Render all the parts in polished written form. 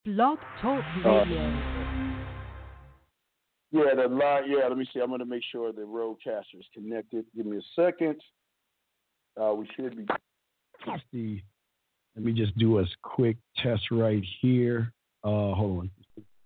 Blog Talk Radio. Yeah, the line. Yeah, let me see. I'm going to make sure the roadcaster is connected. Give me a second. We should be. Let me just do a quick test right here. Hold on.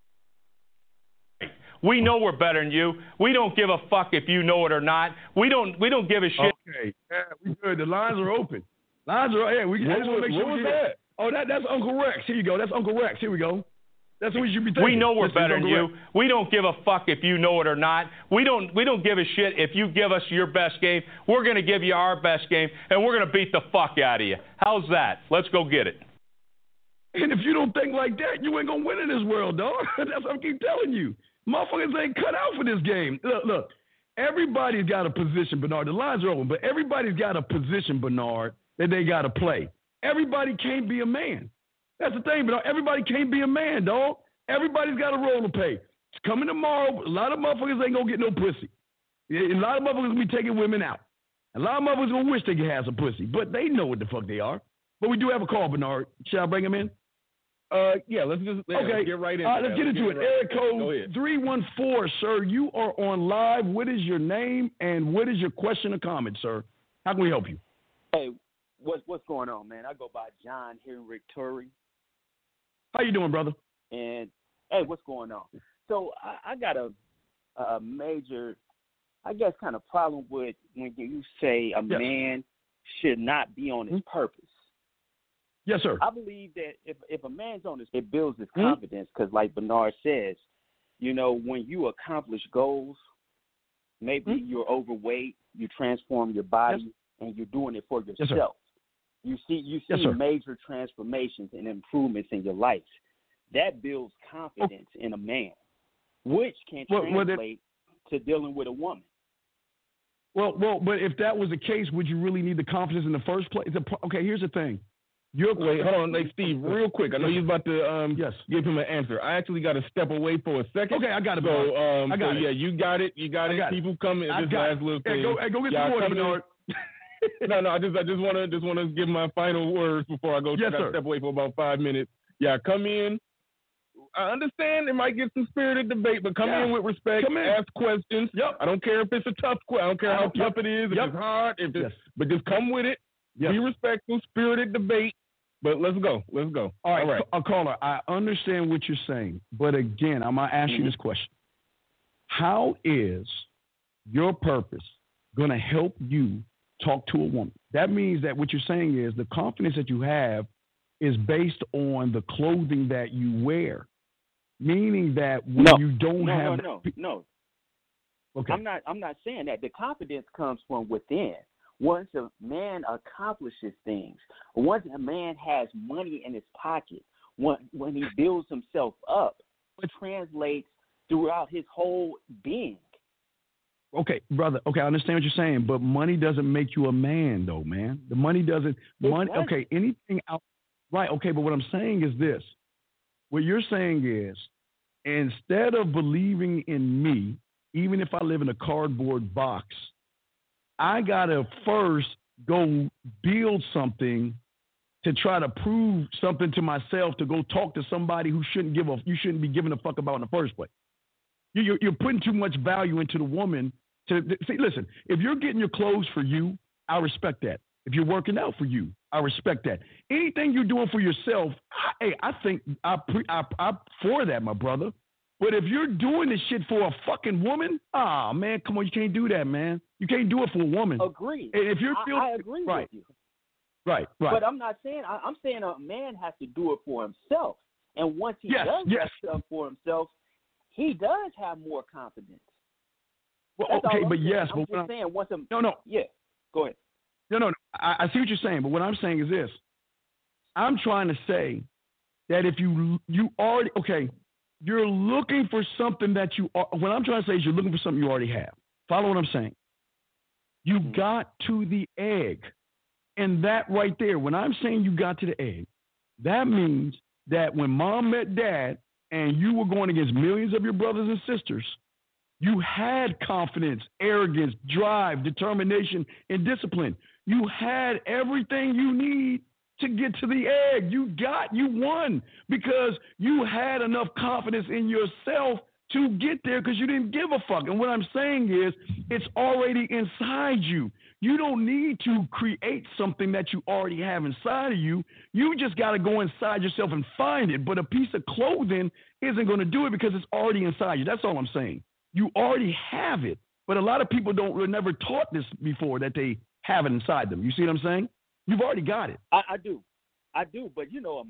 We know we're better than you. We don't give a fuck if you know it or not. We don't give a shit. Okay, yeah, we good. The lines are open. Lines are. Yeah, we just want to make sure. What was that? Oh, that's Uncle Rex. Here you go. That's Uncle Rex. Here we go. That's what we should be thinking. We know we're better than you. We don't give a fuck if you know it or not. We don't give a shit if you give us your best game. We're going to give you our best game, and we're going to beat the fuck out of you. How's that? Let's go get it. And if you don't think like that, you ain't going to win in this world, dog. That's what I keep telling you. Motherfuckers ain't cut out for this game. Look, everybody's got a position, Bernard. The lines are open, but everybody's got a position, Bernard, that they got to play. Everybody can't be a man. That's the thing, Bernard. Everybody can't be a man, dog. Everybody's got a role to play. It's coming tomorrow. A lot of motherfuckers ain't going to get no pussy. A lot of motherfuckers going to be taking women out. A lot of motherfuckers going to wish they could have some pussy, but they know what the fuck they are. But we do have a call, Bernard. Shall I bring him in? Yeah, let's get right into it. Let's get into it. Area code 314, sir. You are on live. What is your name and what is your question or comment, sir? How can we help you? Hey, what's going on, man? I go by John Henrik Turry. How you doing, brother? And hey, what's going on? So I got a major, I guess, kind of problem with when you say a man should not be on his purpose. Yes, sir. I believe that if a man's on this, it builds his confidence because, like Bernard says, you know, when you accomplish goals, maybe you're overweight, you transform your body, and you're doing it for yourself. You see major transformations and improvements in your life. That builds confidence in a man, which can translate to dealing with a woman. Well, but if that was the case, would you really need the confidence in the first place? Okay, here's the thing. Wait, hold on, Steve, real quick. I know you're about to give him an answer. I actually got to step away for a second. Okay, I got it. So, yeah, you got it. People coming. This last little thing. Go get some water, Bernard. No. I just want to give my final words before I go. Yes, sir. Step away for about 5 minutes. Yeah, come in. I understand it might get some spirited debate, but come in with respect. Ask questions. Yep. I don't care if it's a tough question. I don't care how tough it is. If it's hard. But just come with it. Yep. Be respectful. Spirited debate. But let's go. All right. Caller, I understand what you're saying, but again, I'm going to ask you this question. How is your purpose going to help you talk to a woman? That means that what you're saying is the confidence that you have is based on the clothing that you wear, meaning that when you don't have... No. Okay. I'm not saying that. The confidence comes from within. Once a man accomplishes things, once a man has money in his pocket, when he builds himself up, it translates throughout his whole being. Okay, brother. Okay, I understand what you're saying, but money doesn't make you a man, though, man. The money doesn't. Okay, anything out. Right. Okay, but what I'm saying is this. What you're saying is, instead of believing in me, even if I live in a cardboard box, I got to first go build something to try to prove something to myself to go talk to somebody who you shouldn't be giving a fuck about in the first place. You're putting too much value into the woman. See, listen, if you're getting your clothes for you, I respect that. If you're working out for you, I respect that. Anything you're doing for yourself, I think I'm for that, my brother. But if you're doing this shit for a fucking woman, man, come on, you can't do that, man. You can't do it for a woman. Agreed. And if you're I agree with you. Right. But I'm not saying I'm saying a man has to do it for himself, and once he does that stuff for himself, he does have more confidence. Well, okay, but yes, I'm just saying once a yeah, go ahead. No. I see what you're saying, but what I'm saying is this: I'm trying to say that if you already you're looking for something that you are. What I'm trying to say is you're looking for something you already have. Follow what I'm saying. You got to the egg. And that right there, when I'm saying you got to the egg, that means that when mom met dad and you were going against millions of your brothers and sisters, you had confidence, arrogance, drive, determination, and discipline. You had everything you need to get to the egg. You won because you had enough confidence in yourself to get there because you didn't give a fuck. And what I'm saying is it's already inside you. You don't need to create something that you already have inside of you. You just got to go inside yourself and find it. But a piece of clothing isn't going to do it because it's already inside you. That's all I'm saying. You already have it. But a lot of people were never taught this before, that they have it inside them. You see what I'm saying? You've already got it. I do. But,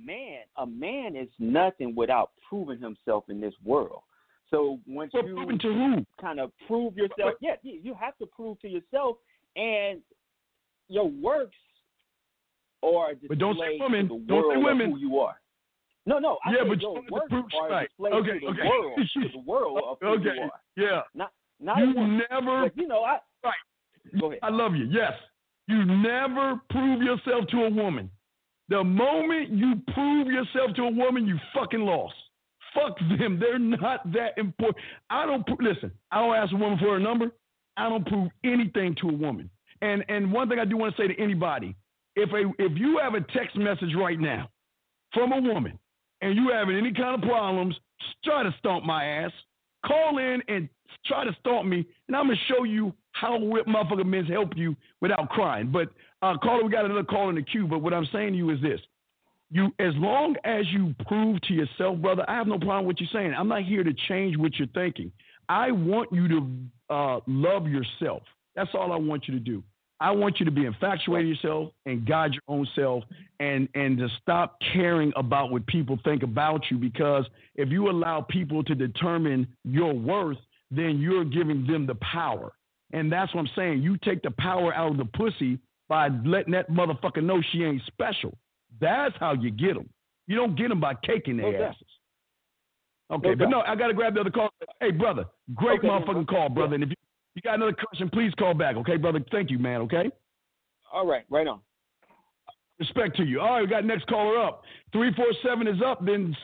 a man is nothing without proving himself in this world. So once you to who? kind of prove yourself, you have to prove to yourself, and your works are a display to the world of who you are. No, I said your works are a display to the world of who you are. Yeah. Not you never. But, right. Go ahead. I love you. Yes. You never prove yourself to a woman. The moment you prove yourself to a woman, you fucking lost. Fuck them. They're not that important. I don't ask a woman for her number. I don't prove anything to a woman. And one thing I do want to say to anybody, if you have a text message right now from a woman and you having any kind of problems, try to stomp my ass. Call in and try to stomp me, and I'm going to show you how motherfucking men help you without crying. But, caller, we got another call in the queue, but what I'm saying to you is this. As long as you prove to yourself, brother, I have no problem with you saying. I'm not here to change what you're thinking. I want you to love yourself. That's all I want you to do. I want you to be infatuated with yourself and guide your own self and to stop caring about what people think about you, because if you allow people to determine your worth, then you're giving them the power. And that's what I'm saying. You take the power out of the pussy by letting that motherfucker know she ain't special. That's how you get them. You don't get them by caking their asses. Okay, but no, I got to grab the other call. Hey, brother, great motherfucking call, brother. And if you got another question, please call back. Okay, brother? Thank you, man, okay? All right, right on. Respect to you. All right, we got next caller up. 347 is up, then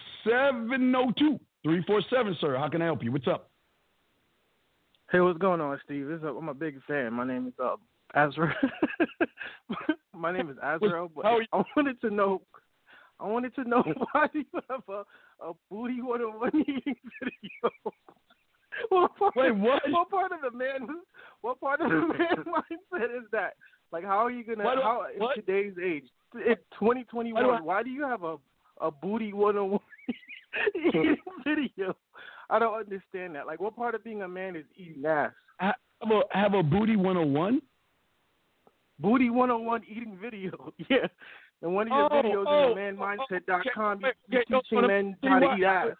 702. 347, sir. How can I help you? What's up? Hey, what's going on, Steve? I'm a big fan. My name is Azrael. My name is Azrael. But I wanted to know why do you have a booty 101 eating video? Wait, what? What part of the man mindset is that? Like, how are you gonna? In today's age, in 2021, why do you have a booty 101 eating video? I don't understand that. Like, what part of being a man is eating ass? Have a booty 101? Booty 101 eating video. Yeah. And one of your videos in themanmindset.com, you're teaching men how to eat ass.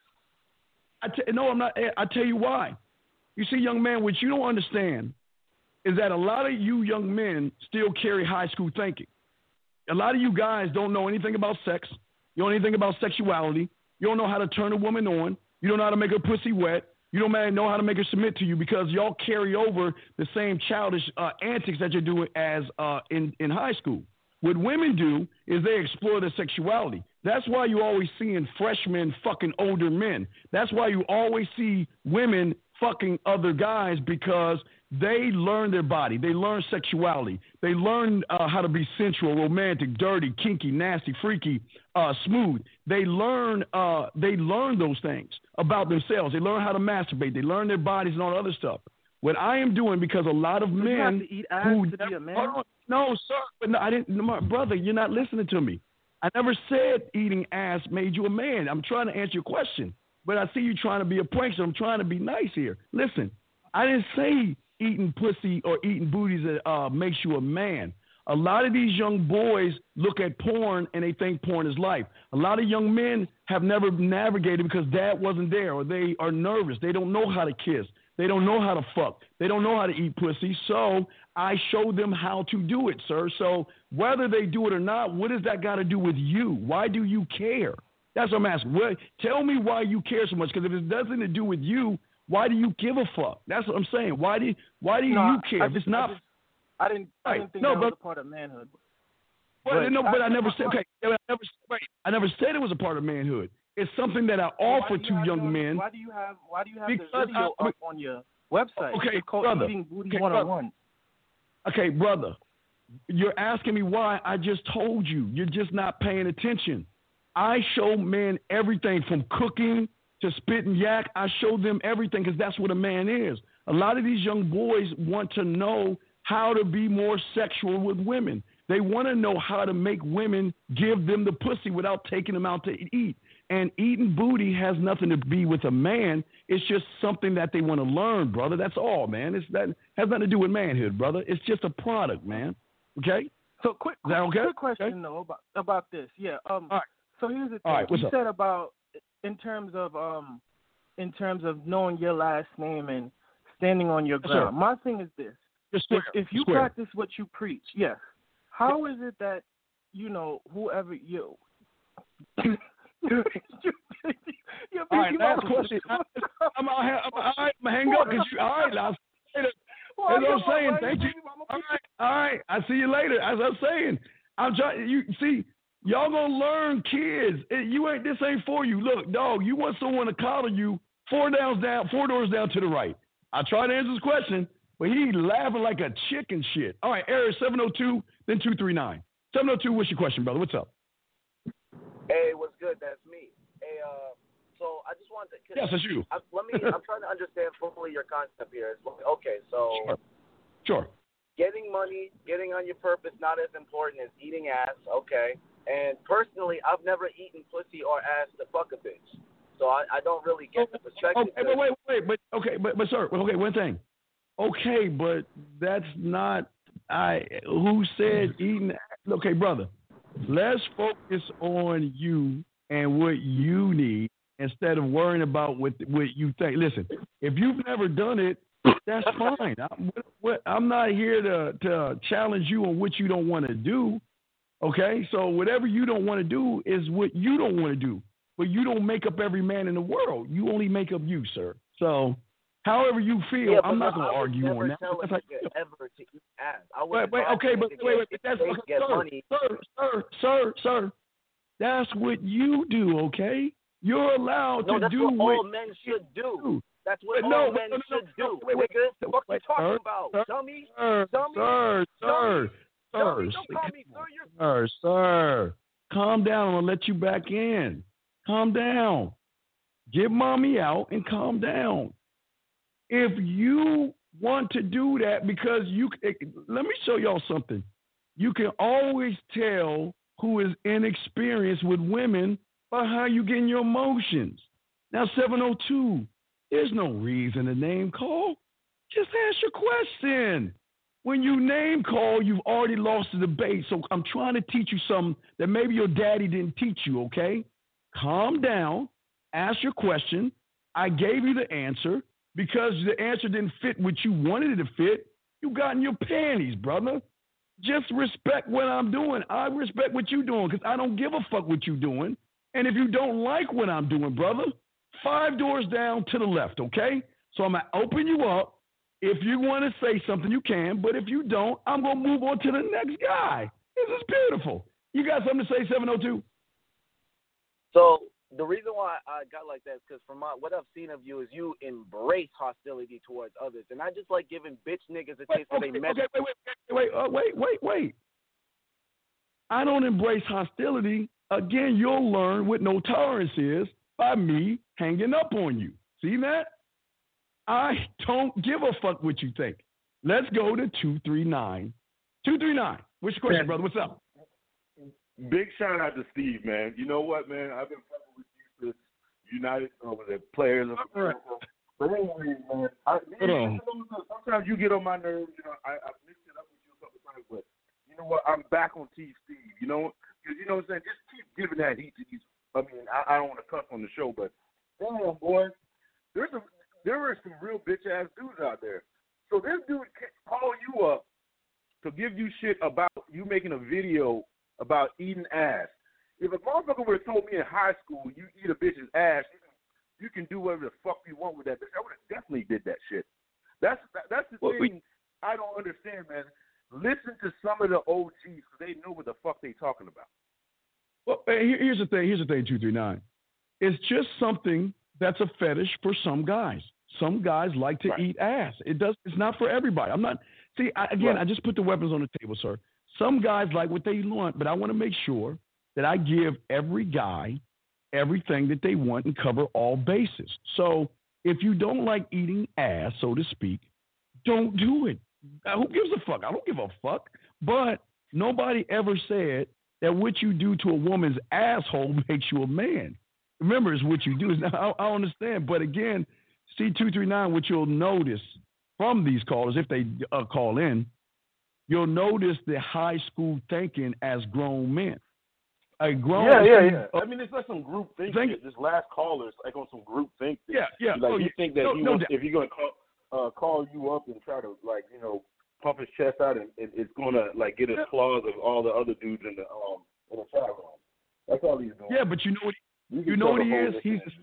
I'm not. I tell you why. You see, young man, what you don't understand is that a lot of you young men still carry high school thinking. A lot of you guys don't know anything about sex. You don't know anything about sexuality. You don't know how to turn a woman on. You don't know how to make her pussy wet. You don't know how to make her submit to you, because y'all carry over the same childish antics that you're doing as in high school. What women do is they explore their sexuality. That's why you always seeing freshmen fucking older men. That's why you always see women fucking other guys, because they learn their body. They learn sexuality. They learn how to be sensual, romantic, dirty, kinky, nasty, freaky, smooth. They learn those things about themselves. They learn how to masturbate. They learn their bodies and all the other stuff. What I am doing, because a lot of men you have to eat ass to be a man? No, sir. But no, I didn't. My brother, you're not listening to me. I never said eating ass made you a man. I'm trying to answer your question, but I see you trying to be a prankster. I'm trying to be nice here. Listen, I didn't say eating pussy or eating booties makes you a man. A lot of these young boys look at porn and they think porn is life. A lot of young men have never navigated because dad wasn't there, or they are nervous. They don't know how to kiss. They don't know how to fuck. They don't know how to eat pussy. So I show them how to do it, sir. So whether they do it or not, what does that got to do with you? Why do you care? That's what I'm asking. Tell me why you care so much, because if it has nothing to do with you, why do you give a fuck? That's what I'm saying. Why do you care? If it's not, I didn't think that was a part of manhood. But I never said. Okay, I never said it was a part of manhood. It's something that I offer to young men. Why do you have the video up on your website? Okay, it's called brother. Eating Booty 101. Okay, brother. You're asking me why. I just told you. You're just not paying attention. I show men everything from cooking to spitting yak. I show them everything because that's what a man is. A lot of these young boys want to know how to be more sexual with women. They want to know how to make women give them the pussy without taking them out to eat. And eating booty has nothing to be with a man. It's just something that they want to learn, brother. That's all, man. That has nothing to do with manhood, brother. It's just a product, man. Okay? So quick question though about this. Yeah. All right. So here's the thing. All right, you said about in terms of knowing your last name and standing on your ground. My thing is this. If you practice what you preach, yes. How is it that, whoever you all right, last question. I'm hang up because all right, that's what I'm saying. Thank you. All right. I see you later. As I'm saying, I'm trying. You see, y'all gonna learn, kids. This ain't for you. Look, dog. You want someone to coddle you 4 doors down to the right. I tried to answer his question, but he laughing like a chicken shit. All right, area 702, then 239. 702. What's your question, brother? What's up? Hey, what's good? That's me. Hey, so I just wanted to. Yes, that's you. I'm trying to understand fully your concept here. Okay, so. Sure. Getting money, getting on your purpose, not as important as eating ass. Okay. And personally, I've never eaten pussy or ass to fuck a bitch, so I don't really get the perspective. Okay, but sir, okay, one thing. Okay, but that's not. Who said eating? Okay, brother. Let's focus on you and what you need instead of worrying about what you think. Listen, if you've never done it, that's fine. I'm not here to challenge you on what you don't want to do. Okay, so whatever you don't want to do is what you don't want to do. But you don't make up every man in the world. You only make up you, sir. So however you feel, I'm not going to argue on that. That's like ever to eat ass. Wait, that's sir. That's what you do, okay? You're allowed to do what all men should do. That's what all men should do. What are you talking about? Dummy? Sir, calm down. I'm going to let you back in. Calm down. Get mommy out and calm down. If you want to do that, because let me show y'all something. You can always tell who is inexperienced with women by how you get in your emotions. Now, 702, there's no reason to name call. Just ask your question. When you name call, you've already lost the debate. So I'm trying to teach you something that maybe your daddy didn't teach you, okay? Calm down. Ask your question. I gave you the answer. Because the answer didn't fit what you wanted it to fit, you got in your panties, brother. Just respect what I'm doing. I respect what you're doing because I don't give a fuck what you're doing. And if you don't like what I'm doing, brother, 5 doors down to the left, okay? So I'm going to open you up. If you want to say something, you can. But if you don't, I'm going to move on to the next guy. This is beautiful. You got something to say, 702? So the reason why I got like that is because from what I've seen of you is you embrace hostility towards others, and I just like giving bitch niggas a taste of they mess. Wait. I don't embrace hostility. Again, you'll learn what no tolerance is by me hanging up on you. See that? I don't give a fuck what you think. Let's go to 239. 239. What's your question, brother? What's up? Big shout out to Steve, man. You know what, man? I've been fucking with you since United with the players. But anyway, man, sometimes you get on my nerves. I've mixed it up with you a couple times, but you know what? I'm back on Team Steve. Because you know what I'm saying? Just keep giving that heat to these. I mean, I don't want to cuss on the show, but damn, boy, there are some real bitch ass dudes out there. So this dude call you up to give you shit about you making a video about eating ass. If a motherfucker would have told me in high school you eat a bitch's ass, you can do whatever the fuck you want with that bitch, I would have definitely did that shit. That's the thing I don't understand, man. Listen to some of the OGs because they know what the fuck they talking about. Well, here's the thing. 239. It's just something that's a fetish for some guys. Some guys like to eat ass. It's not for everybody. I just put the weapons on the table, sir. Some guys like what they want, but I want to make sure that I give every guy everything that they want and cover all bases. So if you don't like eating ass, so to speak, don't do it. Who gives a fuck? I don't give a fuck. But nobody ever said that what you do to a woman's asshole makes you a man. Remember, it's what you do. Now, I understand. But again, C239, what you'll notice from these callers, if they call in, you'll notice the high school thinking as grown men. A grown yeah. I mean, it's like some group think shit. This last caller is like on some group think. Yeah. Like, you think that if you're going to call you up and try to, like, you know, pump his chest out, and it's going to, like, get his claws of all the other dudes in the chat room. That's all he's doing. Yeah, but you know what he is?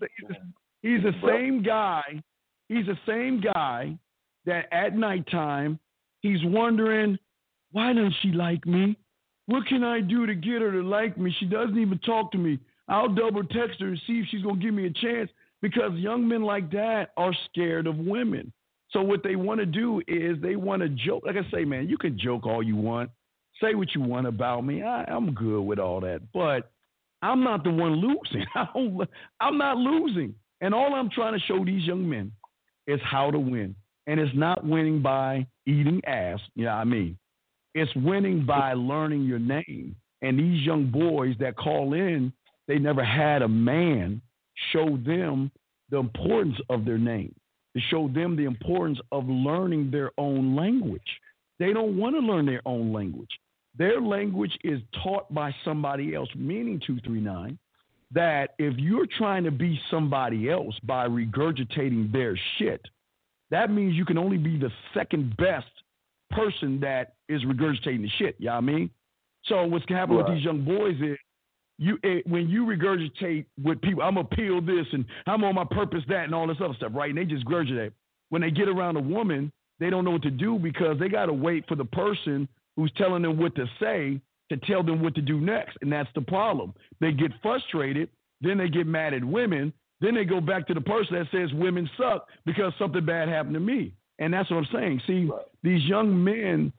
He's the same guy. He's the same guy that at nighttime he's wondering, why doesn't she like me? What can I do to get her to like me? She doesn't even talk to me. I'll double text her and see if she's going to give me a chance, because young men like that are scared of women. So what they want to do is they want to joke. Like I say, man, you can joke all you want. Say what you want about me. I'm good with all that. But I'm not the one losing. I'm not losing. And all I'm trying to show these young men is how to win. And it's not winning by eating ass. You know what I mean? It's winning by learning your name. And these young boys that call in, they never had a man show them the importance of their name, to show them the importance of learning their own language. They don't want to learn their own language. Their language is taught by somebody else, meaning 239, that if you're trying to be somebody else by regurgitating their shit, that means you can only be the second best person that is regurgitating the shit. You know what I mean? So what's happening with these young boys is when you regurgitate with people, I'm going to peel this and I'm on my purpose that and all this other stuff, right? And they just regurgitate. When they get around a woman, they don't know what to do because they got to wait for the person who's telling them what to say to tell them what to do next. And that's the problem. They get frustrated. Then they get mad at women. Then they go back to the person that says women suck because something bad happened to me. And that's what I'm saying. See, these young men,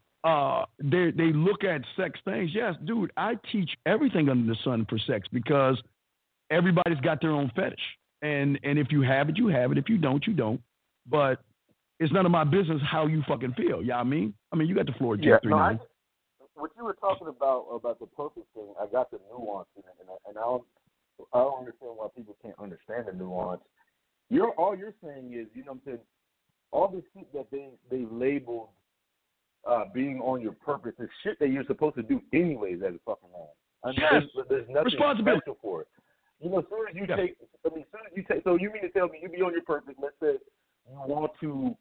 they look at sex things. Yes, dude, I teach everything under the sun for sex because everybody's got their own fetish. And if you have it, you have it. If you don't, you don't. But it's none of my business how you fucking feel. You know what I mean? I mean, you got the floor, J39. What you were talking about the purpose thing, I got the nuance in it, and I don't understand why people can't understand the nuance. All you're saying is, you know what I'm saying, all this shit that they labeled being on your purpose is shit that you're supposed to do anyways as a fucking man. I mean, yes. There's nothing special for it. You know, as soon as you take, so you mean to tell me you be on your purpose, let's say you want to,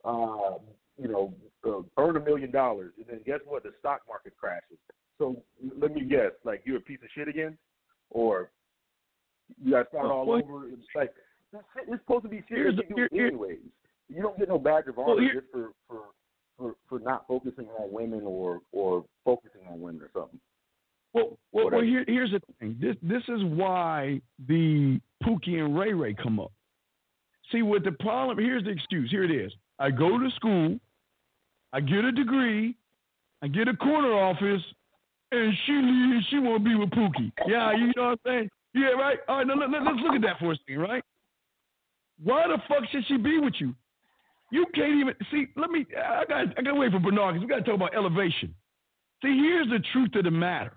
earn $1 million, and then guess what? The stock market crashes. So let me guess, like you're a piece of shit again? Or you got to start all over? It's like, it's supposed to be shit that you do anyways. You don't get no badge of honor just for not focusing on women or focusing on women or something. Well, here's the thing. This is why the Pookie and Ray Ray come up. See, what the problem, here's the excuse. Here it is. I go to school, I get a degree, I get a corner office, and she want to be with Pookie. Yeah, you know what I'm saying? Yeah, right? All right, now let's look at that for a second, right? Why the fuck should she be with you? You can't even, see, I got to wait for Bernard because we got to talk about elevation. See, here's the truth of the matter.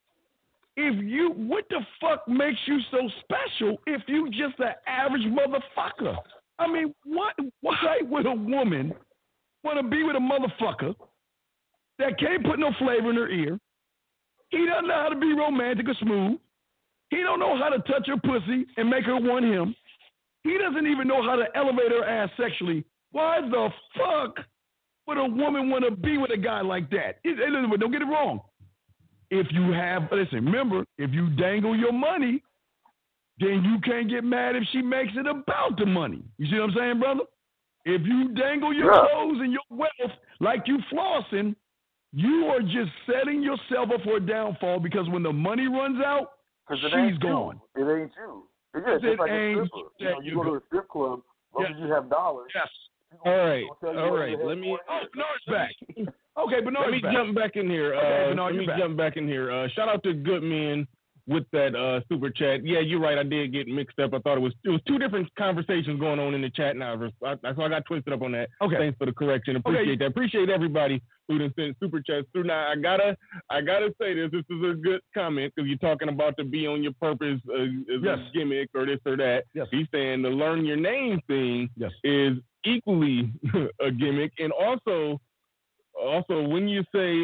What the fuck makes you so special if you just an average motherfucker? I mean, why would a woman want to be with a motherfucker that can't put no flavor in her ear? He doesn't know how to be romantic or smooth. He don't know how to touch her pussy and make her want him. He doesn't even know how to elevate her ass sexually. Why the fuck would a woman want to be with a guy like that? Don't get it wrong. Remember, if you dangle your money, then you can't get mad if she makes it about the money. You see what I'm saying, brother? If you dangle your clothes and your wealth like you flossing, you are just setting yourself up for a downfall because when the money runs out, she's gone. It ain't you. It's just like a stripper. You go to a strip club, as long as you have dollars. Yes. All right. Let me. Oh, no, it's back. Okay, Bernard, let me jump back in here. Jump back in here. Shout out to Goodman with that super chat. Yeah, you're right. I did get mixed up. I thought it was two different conversations going on in the chat now. So I got twisted up on that. Okay. Thanks for the correction. Appreciate that. Appreciate everybody who done sent super chats through. Now I gotta say this. This is a good comment because you're talking about to be on your purpose as a gimmick or this or that. Yes. He's saying the learn your name thing is equally a gimmick, and also when you say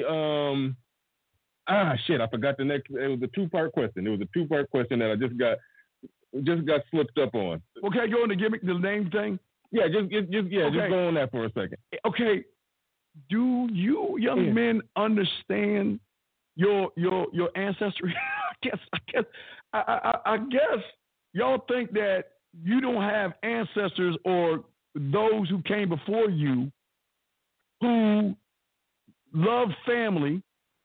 I forgot the next. It was a two-part question. That I just got slipped up on. Okay, go on the gimmick, the name thing. Yeah, just go on that for a second. Okay, do you young men understand your ancestry? I guess y'all think that you don't have ancestors or those who came before you who love family.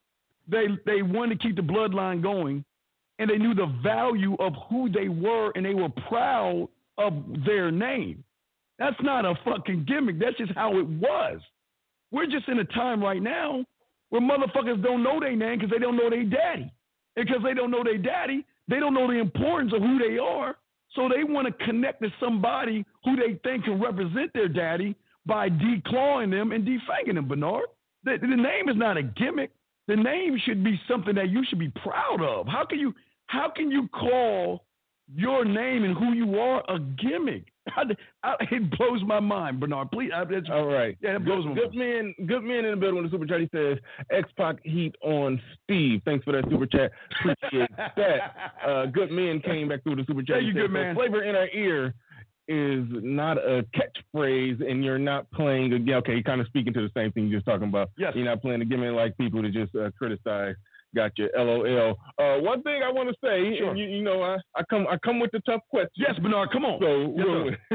They wanted to keep the bloodline going, and they knew the value of who they were, and they were proud of their name. That's not a fucking gimmick. That's just how it was. We're just in a time right now where motherfuckers don't know their name because they don't know their daddy. And because they don't know their daddy, they don't know the importance of who they are, so they want to connect to somebody who they think can represent their daddy by declawing them and defanging them, Bernard. The name is not a gimmick. The name should be something that you should be proud of. How can you call your name and who you are a gimmick? It blows my mind, Bernard. Please. All right. Yeah, it blows my mind. Good man in the building with the super chat. He says, X-Pac heat on Steve. Thanks for that super chat. Appreciate that. Good man came back through the super chat. Thank you, good man. Flavor in our ear is not a catchphrase, and you're not playing again. Okay, you're kind of speaking to the same thing you're just talking about. Yes. You're not playing a gimmick like people to just criticize. Gotcha. LOL. One thing I want to say, sure. And you know, I come with the tough questions. Yes, Bernard, come on. So,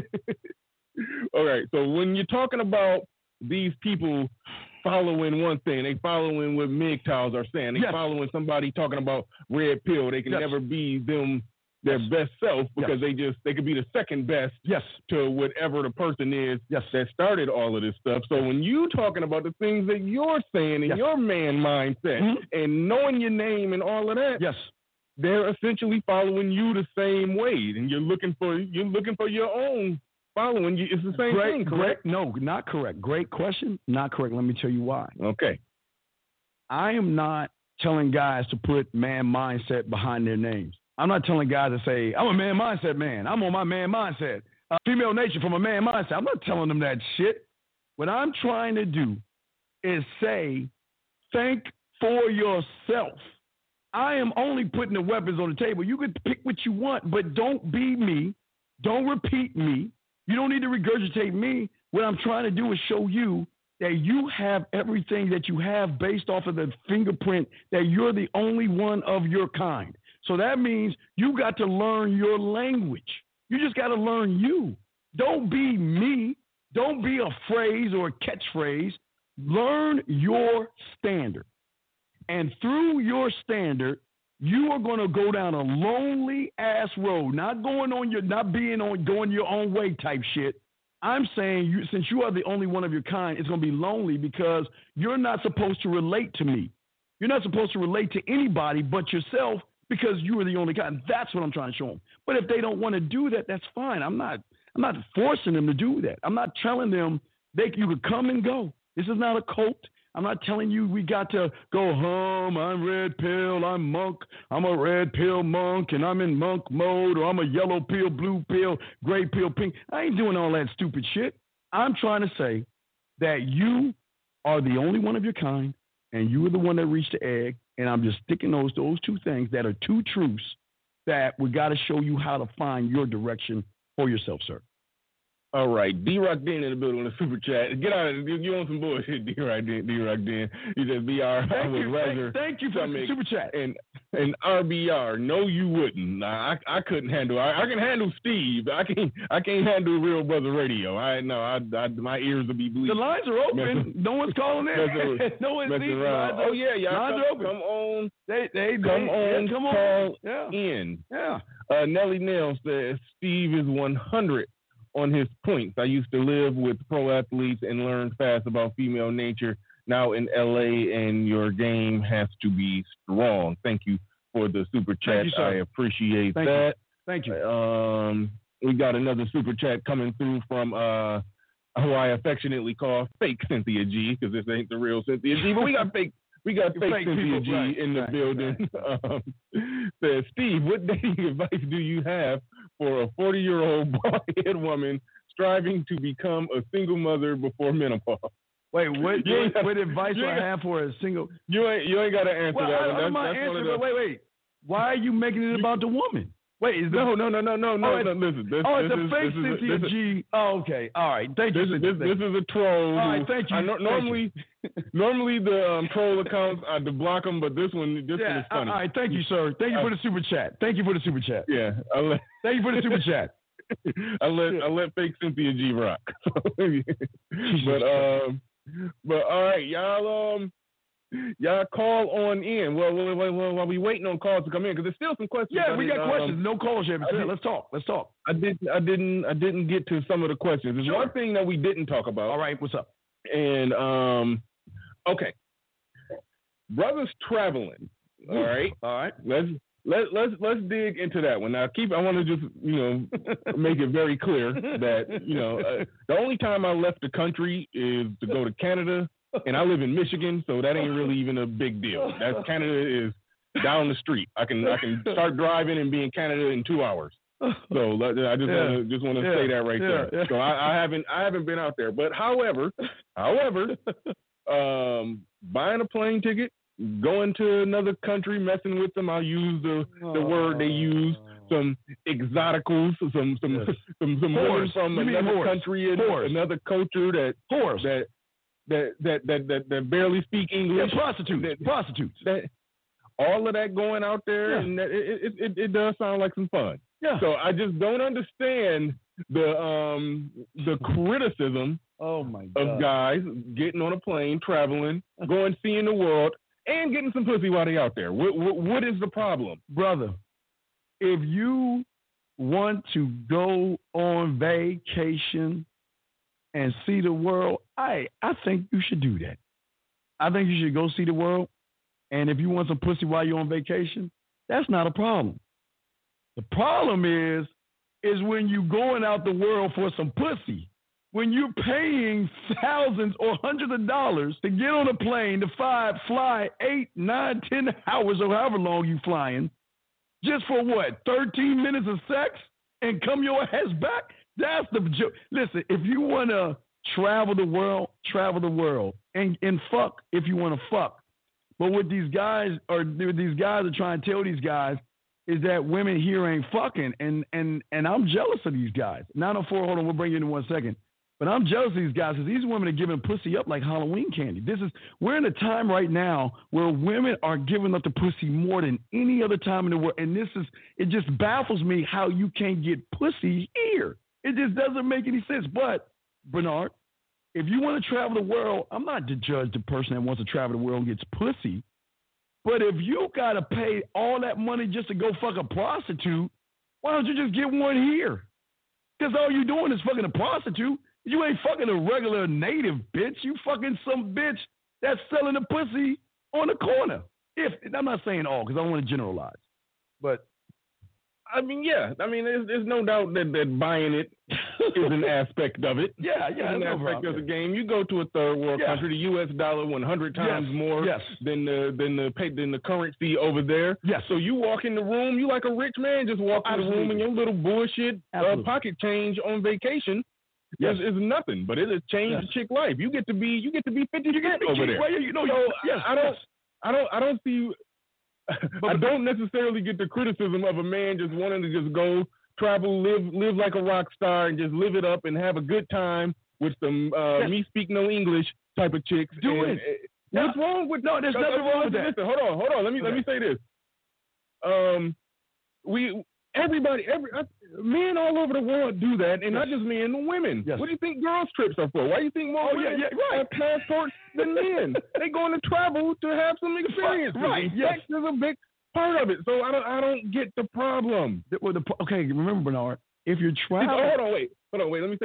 all right. So when you're talking about these people following one thing, they following what MGTOWs are saying. They following somebody talking about red pill. They can never be them. Their best self because they could be the second best to whatever the person is that started all of this stuff. So when you talking about the things that you're saying in your man mindset and knowing your name and all of that, they're essentially following you the same way, and you're looking for your own following. It's the same thing, correct? No, not correct. Great question. Not correct. Let me tell you why. Okay. I am not telling guys to put man mindset behind their names. I'm not telling guys to say, I'm a man mindset man. I'm on my man mindset. Female nature from a man mindset. I'm not telling them that shit. What I'm trying to do is say, think for yourself. I am only putting the weapons on the table. You can pick what you want, but don't be me. Don't repeat me. You don't need to regurgitate me. What I'm trying to do is show you that you have everything that you have based off of the fingerprint that you're the only one of your kind. So that means you got to learn your language. You just got to learn you. Don't be me. Don't be a phrase or a catchphrase. Learn your standard. And through your standard, you are going to go down a lonely ass road, not going your own way type shit. I'm saying since you are the only one of your kind, it's going to be lonely because you're not supposed to relate to me. You're not supposed to relate to anybody but yourself, because you are the only kind. That's what I'm trying to show them. But if they don't want to do that, that's fine. I'm not forcing them to do that. I'm not telling them you could come and go. This is not a cult. I'm not telling you we got to go home. I'm red pill. I'm monk. I'm a red pill monk, and I'm in monk mode, or I'm a yellow pill, blue pill, gray pill, pink. I ain't doing all that stupid shit. I'm trying to say that you are the only one of your kind, and you are the one that reached the egg. And I'm just sticking those two things that are two truths that we got to show you how to find your direction for yourself, sir. All right, D-Rock Den in the building on the super chat. Get out of it. You on some bullshit, D-Rock Den. He said, BR, Thank you for the super chat. And RBR, no, you wouldn't. I couldn't handle. I can handle Steve. I can't handle Real Brother Radio. My ears will be bleeding. The lines are open. No one's calling in. No one's needs. Oh yeah, y'all lines are open. Come on. Come call on. in. Yeah. Nelly Nail says Steve is 100 on his points. I used to live with pro athletes and learn fast about female nature. now in LA, and your game has to be strong. Thank you for the super chat. I appreciate that. Thank you. We got another super chat coming through from who I affectionately call fake Cynthia G, because this ain't the real Cynthia G, but we got fake Cynthia G in the building. Says, Steve, what dating advice do you have for a 40-year-old bald-headed woman striving to become a single mother before menopause? Wait, what advice do I have for a single? You ain't got to answer that one. Wait. Why are you making it about the woman? Wait, is no. Listen, it's a fake Cynthia G. Oh, okay. All right. Thank you. This is a troll. All right. Thank you. Normally the troll accounts I block them, but this one is funny. All right. Thank you, sir. Thank you for the super chat. Yeah. Thank you for the super chat. I let fake Cynthia G rock. But all right, y'all call on in. Well, while we waiting on calls to come in, because there's still some questions. Yeah, we got questions. No calls yet. Let's talk. I didn't get to some of the questions. There's one thing that we didn't talk about. All right, what's up? And okay, brothers traveling. All right. Let's dig into that one. Now, I want to just make it very clear that the only time I left the country is to go to Canada. And I live in Michigan, so that ain't really even a big deal. Canada is down the street. I can start driving and be in Canada in 2 hours. So I just want to say that right there. Yeah. So I haven't been out there. But however, buying a plane ticket, going to another country, messing with them, I'll use the word they use. Some exoticals, some more from another country and another culture that barely speak English. Yeah, prostitutes. All of that going out there, and it does sound like some fun. Yeah. So I just don't understand the criticism of guys getting on a plane, traveling, going seeing the world, and getting some pussy while they out there. What is the problem, brother? If you want to go on vacation and see the world, I think you should do that. I think you should go see the world. And if you want some pussy while you're on vacation, that's not a problem. The problem is when you going out the world for some pussy. When you're paying thousands or hundreds of dollars to get on a plane to fly 8, 9, 10 hours or however long you flying, just for what, 13 minutes of sex and come your ass back? That's the joke. Listen, if you want to travel the world and fuck if you want to fuck. But what these guys are trying to tell these guys is that women here ain't fucking, and I'm jealous of these guys. 904, hold on, we'll bring you in 1 second. But I'm jealous of these guys because these women are giving pussy up like Halloween candy. We're in a time right now where women are giving up the pussy more than any other time in the world. And it just baffles me how you can't get pussy here. It just doesn't make any sense. But, Bernard, if you want to travel the world, I'm not to judge the person that wants to travel the world and gets pussy. But if you got to pay all that money just to go fuck a prostitute, why don't you just get one here? Because all you're doing is fucking a prostitute. You ain't fucking a regular native bitch. You fucking some bitch that's selling the pussy on the corner. I'm not saying all because I don't want to generalize. But I mean, there's no doubt that buying it is an aspect of it. Yeah, it's an aspect of the game. You go to a third world country, the U.S. dollar 100 times more than the currency over there. Yes. So you walk in the room, you like a rich man, just walk in the room and your little bullshit pocket change on vacation. Yes, it's nothing, but it has changed the chick life. You get to be 50 cent over there. I don't see. I don't necessarily get the criticism of a man just wanting to just go travel, live like a rock star, and just live it up and have a good time with some me speak no English type of chicks. What's wrong with? No, there's nothing wrong with that. Listen, hold on. Let me say this. Men all over the world do that, and not just men, but women. Yes. What do you think girls' trips are for? Why do you think more women have passports than men? They going to travel to have some experience. Right. Sex is a big part of it, so I don't get the problem. Okay, remember, Bernard, if you're traveling. Hold on, wait. Let me say this.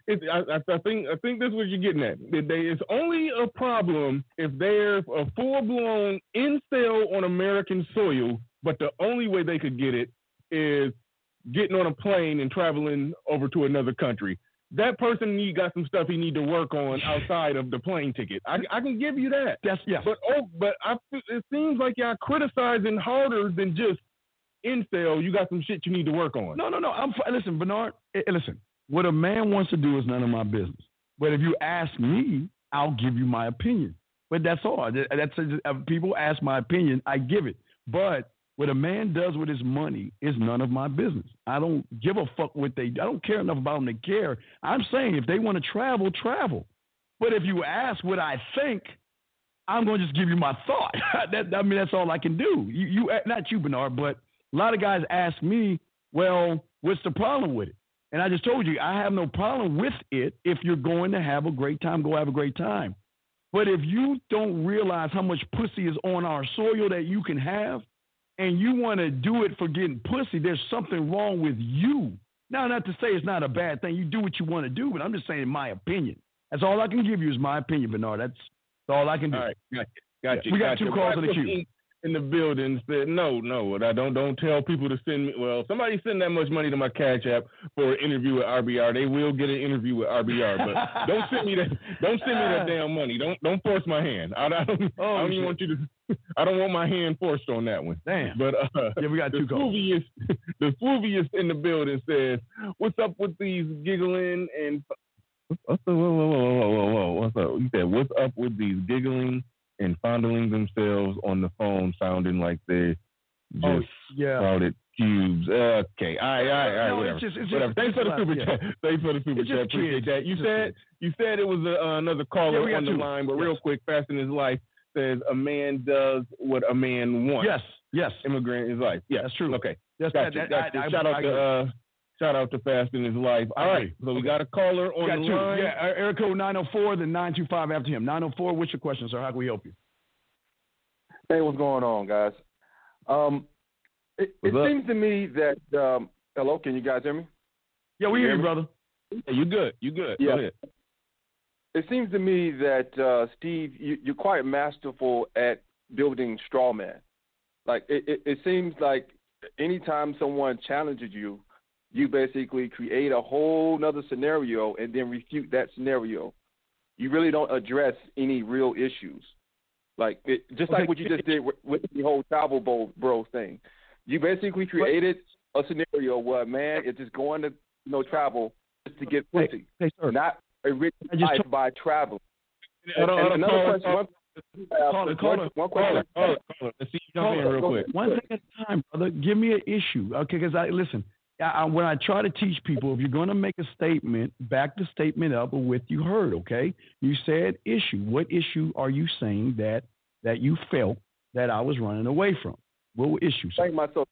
I think that's what you're getting at. It's only a problem if they're a full-blown incel on American soil, but the only way they could get it is getting on a plane and traveling over to another country. That person got some stuff he need to work on outside of the plane ticket. I can give you that. Yes. But it seems like y'all criticizing harder than just incel. You got some shit you need to work on. No. Listen, Bernard. Listen. What a man wants to do is none of my business. But if you ask me, I'll give you my opinion. But that's all. People ask my opinion, I give it. But what a man does with his money is none of my business. I don't give a fuck what they do. I don't care enough about them to care. I'm saying if they want to travel, travel. But if you ask what I think, I'm going to just give you my thought. That's all I can do. You, not you, Bernard, but a lot of guys ask me, well, what's the problem with it? And I just told you, I have no problem with it. If you're going to have a great time, go have a great time. But if you don't realize how much pussy is on our soil that you can have, and you want to do it for getting pussy, there's something wrong with you. Now, not to say it's not a bad thing. You do what you want to do, but I'm just saying my opinion. That's all I can give you is my opinion, Bernard. That's all I can do. All right, got you. We got two calls in the queue. In the building said, no, I don't tell people to send me. Well, somebody send that much money to my Cash App for an interview with RBR. They will get an interview with RBR, but don't send me that. Don't send me that damn money. Don't force my hand. I don't even want you to. I don't want my hand forced on that one. Damn. But yeah, we got two calls. The Fluvius in the building says, "What's up with these giggling and whoa? What's up?" He said, "What's up with these giggling and fondling themselves on the phone, sounding like they're just crowded cubes." Okay, all right, whatever. Thanks for the super chat. Thanks for the super chat. Appreciate that. You said it was another caller on the line, but real quick, Fast in His Life says a man does what a man wants. Yes. Immigrant is life. Yeah, that's true. Okay, Shout out to Fast in His Life. All right, so we got a caller on the line. Yeah, area code 904, then 925 after him. 904, what's your question, sir? How can we help you? Hey, what's going on, guys? It seems to me that hello, can you guys hear me? Yeah, we hear you, brother. Yeah, you good. Yeah. Go ahead. It seems to me that, Steve, you're quite masterful at building straw man. Like, it seems like anytime someone challenges you, you basically create a whole nother scenario and then refute that scenario. You really don't address any real issues. Like like what you just did with the whole travel bro thing. You basically created a scenario where a man is just going to travel just to get pussy, not a rich life by traveling. Another question. One question. Let's see you jump in real quick. One thing at a time, brother. Give me an issue, okay? Because listen. When I try to teach people, if you're going to make a statement, back the statement up with you heard, okay? You said issue. What issue are you saying that you felt that I was running away from? What issue? Thank myself.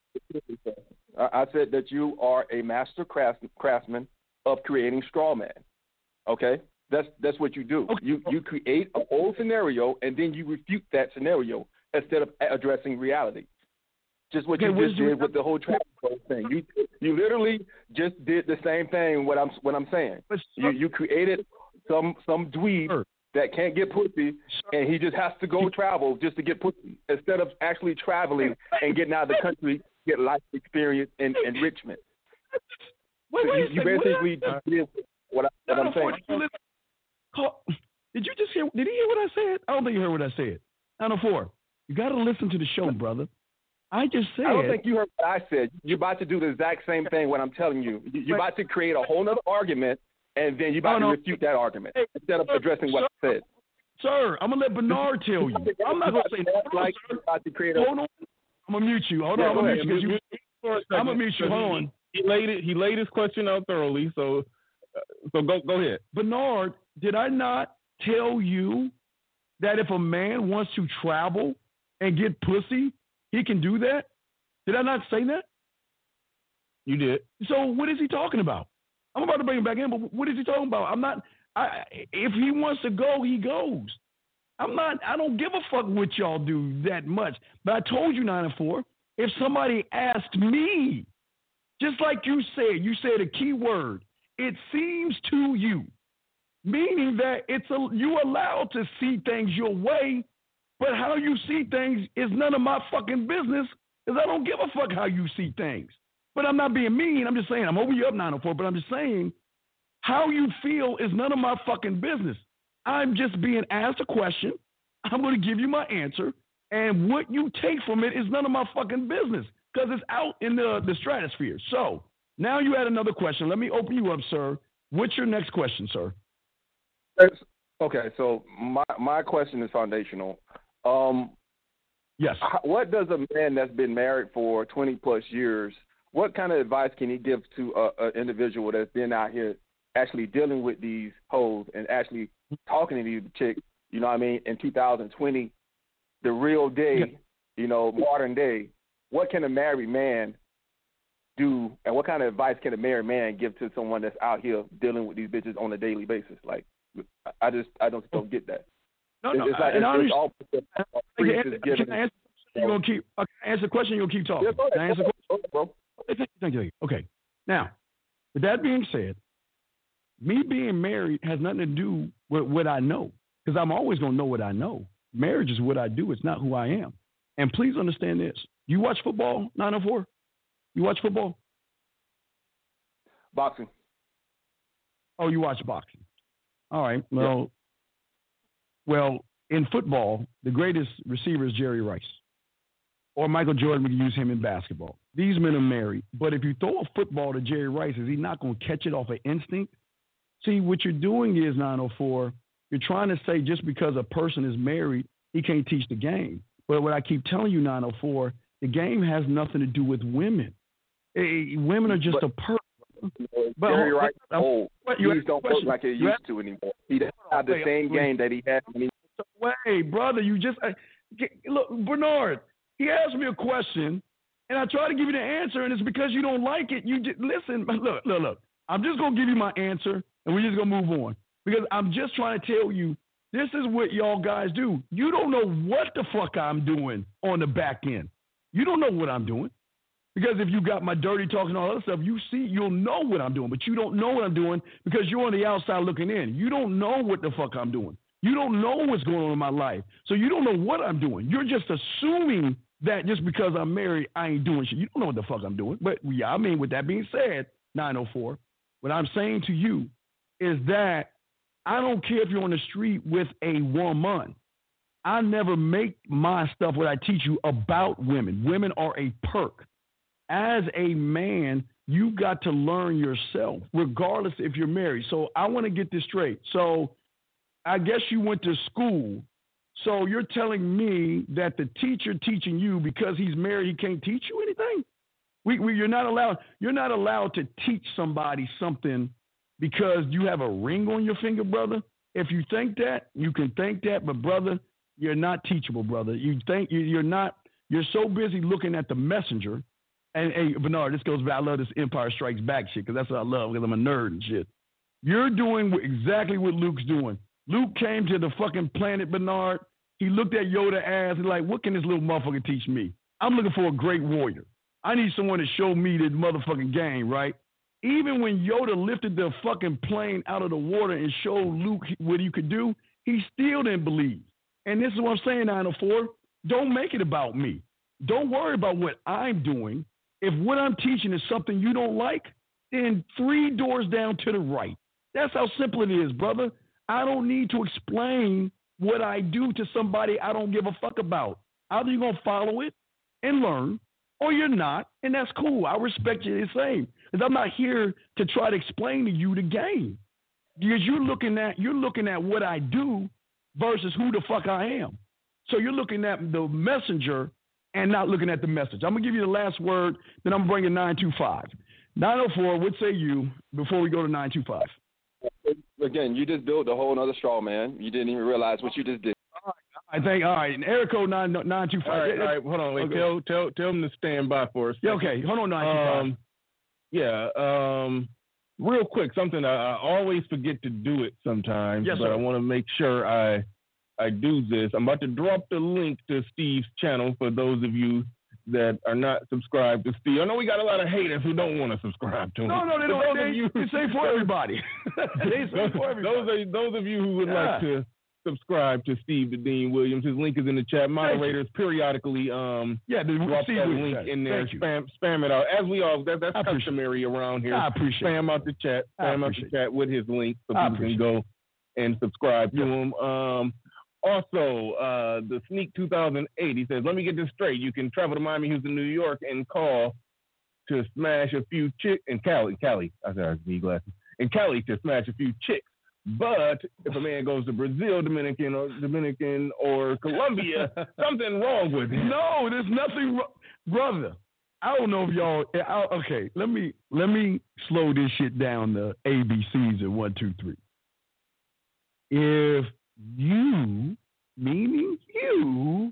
I said that you are a master craftsman of creating straw man, okay? That's what you do. Okay. You create a whole scenario, and then you refute that scenario instead of addressing reality. Just what you just did with the whole travel thing. You literally just did the same thing. What I'm saying. You created some dweeb that can't get pussy, and he just has to go travel just to get pussy instead of actually traveling and getting out of the country, get life experience and enrichment. You basically just did what I'm saying. Did you just hear? Did he hear what I said? I don't think you heard what I said. 904. You got to listen to the show, brother. I just said. I don't think you heard what I said. You're about to do the exact same thing. What I'm telling you, you're about to create a whole other argument, and then you're about to refute that argument instead of addressing what I said. Sir, I'm gonna let Bernard tell you. I'm not gonna say like you're about to create. Hold on. I'm gonna mute you. Hold on. I'm gonna mute you. I'm gonna mute you. Hold on. He laid his question out thoroughly. So go ahead. Bernard, did I not tell you that if a man wants to travel and get pussy, he can do that? Did I not say that? You did. So what is he talking about? I'm about to bring him back in, but what is he talking about? If he wants to go, he goes. I don't give a fuck what y'all do that much. But I told you, 904, if somebody asked me, just like you said a key word, it seems to you, meaning that you're allowed to see things your way, but how you see things is none of my fucking business, because I don't give a fuck how you see things. But I'm not being mean. I'm just saying, I'm over you up 904, but I'm just saying, how you feel is none of my fucking business. I'm just being asked a question. I'm going to give you my answer. And what you take from it is none of my fucking business, because it's out in the stratosphere. So now you had another question. Let me open you up, sir. What's your next question, sir? Okay, so my question is foundational. Yes. What does a man that's been married for 20 plus years, what kind of advice can he give to an individual that's been out here actually dealing with these hoes and actually talking to these chicks, you know what I mean, in 2020, the real day, you know, modern day? What can a married man do, and what kind of advice can a married man give to someone that's out here dealing with these bitches on a daily basis? Like, I don't get that. No, it's like, it's all can I answer the question? You'll keep talking. Yeah, can I answer the question? Bro. Thank you. Okay. Now, with that being said, me being married has nothing to do with what I know, because I'm always going to know what I know. Marriage is what I do. It's not who I am. And please understand this. You watch football, 904? You watch football? Boxing. Oh, you watch boxing. All right. Well, in football, the greatest receiver is Jerry Rice. Or Michael Jordan, we can use him in basketball. These men are married. But if you throw a football to Jerry Rice, is he not going to catch it off of instinct? See, what you're doing is, 904, you're trying to say just because a person is married, he can't teach the game. But what I keep telling you, 904, the game has nothing to do with women. Women are just a person. But Jerry Rice is old. These don't work like they used to anymore. He doesn't have the same game that he had when he... Wait, brother, you just... look, Bernard, he asked me a question, and I try to give you the answer, and it's because you don't like it. You just... Listen, look. I'm just going to give you my answer, and we're just going to move on. Because I'm just trying to tell you, this is what y'all guys do. You don't know what the fuck I'm doing on the back end. You don't know what I'm doing. Because if you got my dirty talk and all that stuff, you'll know what I'm doing. But you don't know what I'm doing because you're on the outside looking in. You don't know what the fuck I'm doing. You don't know what's going on in my life. So you don't know what I'm doing. You're just assuming that just because I'm married, I ain't doing shit. You don't know what the fuck I'm doing. But yeah, I mean, with that being said, 904, what I'm saying to you is that I don't care if you're on the street with a woman. I never make my stuff, what I teach you, about women. Women are a perk. As a man, you got to learn yourself, regardless if you're married. So I want to get this straight. So I guess you went to school. So you're telling me that the teacher teaching you, because he's married, he can't teach you anything? You're not allowed to teach somebody something because you have a ring on your finger, brother. If you think that, you can think that, but brother, you're not teachable, brother. You think you're not. You're so busy looking at the messenger. And hey, Bernard, this goes back. I love this Empire Strikes Back shit because that's what I love, because I'm a nerd and shit. You're doing exactly what Luke's doing. Luke came to the fucking planet, Bernard. He looked at Yoda ass and like, what can this little motherfucker teach me? I'm looking for a great warrior. I need someone to show me this motherfucking game, right? Even when Yoda lifted the fucking plane out of the water and showed Luke what he could do, he still didn't believe. And this is what I'm saying, 904. Don't make it about me. Don't worry about what I'm doing. If what I'm teaching is something you don't like, then 3 doors down to the right. That's how simple it is, brother. I don't need to explain what I do to somebody I don't give a fuck about. Either you're going to follow it and learn, or you're not, and that's cool. I respect you the same. Because I'm not here to try to explain to you the game. Because you're looking at what I do versus who the fuck I am. So you're looking at the messenger and not looking at the message. I'm going to give you the last word, then I'm bringing 925. 904, what say you before we go to 925? Again, you just built a whole other straw man. You didn't even realize what you just did. All right. And Eric code 925. All right, hold on. Wait, okay. Tell him to stand by for us. Yeah, okay, hold on, 925. Real quick, something I always forget to do it sometimes, yes, but I want to make sure I do this. I'm about to drop the link to Steve's channel for those of you that are not subscribed to Steve. I know we got a lot of haters who don't want to subscribe to him. No, they don't. It's safe for everybody. Those of you who would like to subscribe to Steve the Dean Williams, his link is in the chat. Moderators periodically drop that link in there. Spam it out. As we all, that's customary around here. I appreciate spam out the chat. Spam out the chat with his link so people can go and subscribe to him. Also, the Sneak 2008, he says, let me get this straight. You can travel to Miami, Houston, New York, and call to smash a few chicks in Cali. I said I need glasses. In Cali to smash a few chicks. But if a man goes to Brazil, Dominican, or Colombia, something wrong with him. No, there's nothing wrong. Brother, I don't know if y'all, okay, let me slow this shit down to ABCs and 1, 2, 3. If you, meaning you,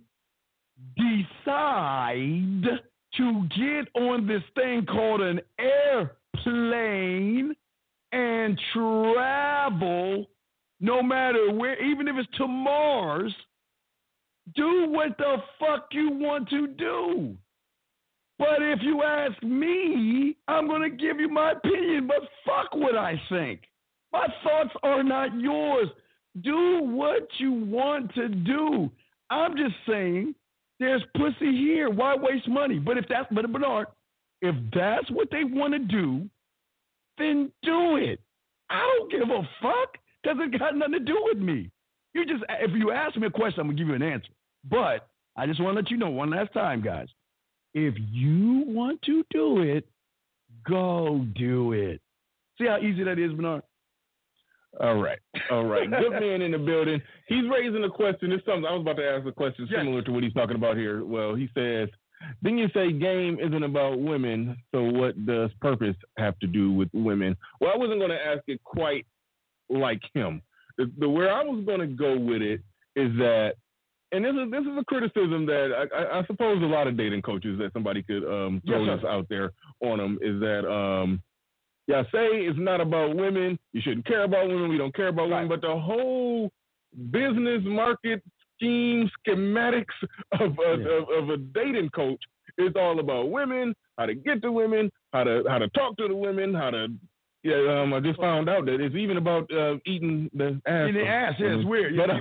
decide to get on this thing called an airplane and travel, no matter where, even if it's to Mars, do what the fuck you want to do. But if you ask me, I'm going to give you my opinion, but fuck what I think. My thoughts are not yours. Do what you want to do. I'm just saying there's pussy here. Why waste money? But Bernard, if that's what they want to do, then do it. I don't give a fuck because it got nothing to do with me. If you ask me a question, I'm going to give you an answer. But I just want to let you know one last time, guys. If you want to do it, go do it. See how easy that is, Bernard? All right. Good man in the building. He's raising a question. It's something I was about to ask a question similar to what he's talking about here. Well, he says, didn't you say game isn't about women, so what does purpose have to do with women? Well, I wasn't going to ask it quite like him. Where I was going to go with it is that, and this is a criticism that I suppose a lot of dating coaches that somebody could throw this out there on them, is that y'all say it's not about women. You shouldn't care about women. We don't care about women. But the whole business market scheme, schematics of a dating coach is all about women, how to get to women, how to talk to the women, how to. I just found out that it's even about eating the ass. Eating the ass, yeah, it's weird. But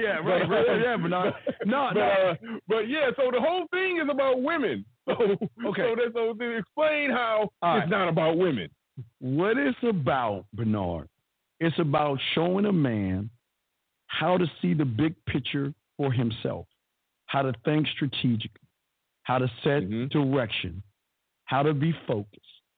so the whole thing is about women. So to explain how it's not about women. What it's about, Bernard, it's about showing a man how to see the big picture for himself, how to think strategically, how to set direction, how to be focused,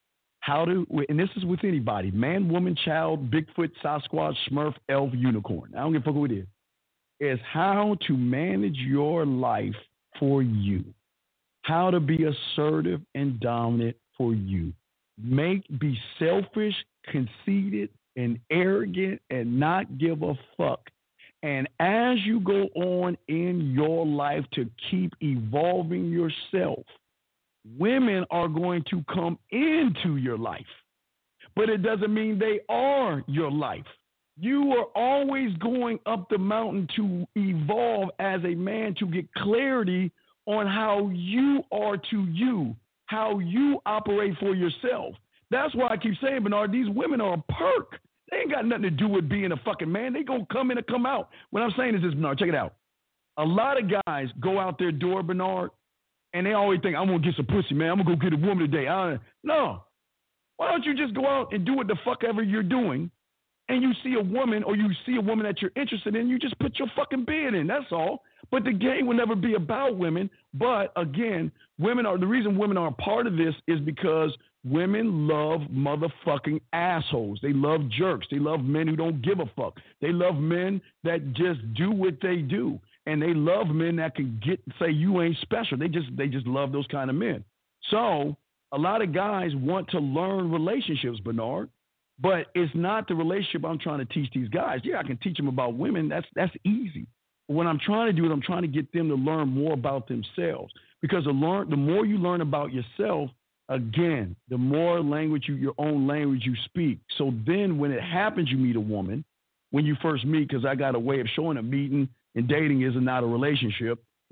and this is with anybody, man, woman, child, Bigfoot, Sasquatch, Smurf, elf, unicorn. I don't give a fuck who it is. It's how to manage your life for you, how to be assertive and dominant for you. Be selfish, conceited, and arrogant, and not give a fuck. And as you go on in your life to keep evolving yourself, women are going to come into your life. But it doesn't mean they are your life. You are always going up the mountain to evolve as a man, to get clarity on how you are to you, how you operate for yourself. That's why I keep saying, Bernard, these women are a perk. They ain't got nothing to do with being a fucking man. They gonna come in and come out. What I'm saying is this, Bernard, check it out. A lot of guys go out their door, Bernard, and they always think, I'm gonna get some pussy, man. I'm gonna go get a woman today. No. Why don't you just go out and do what the fuck ever you're doing, and you see a woman or you see a woman that you're interested in, you just put your fucking bid in. That's all. But the game will never be about women. But again, the reason women are a part of this is because women love motherfucking assholes. They love jerks. They love men who don't give a fuck. They love men that just do what they do. And they love men that can say you ain't special. They just love those kind of men. So a lot of guys want to learn relationships, Bernard. But it's not the relationship I'm trying to teach these guys. Yeah, I can teach them about women. That's easy. But what I'm trying to do is I'm trying to get them to learn more about themselves. Because the more you learn about yourself, again, the more your own language you speak. So then when it happens, you meet a woman, when you first meet, because I got a way of showing a meeting and dating is not a relationship.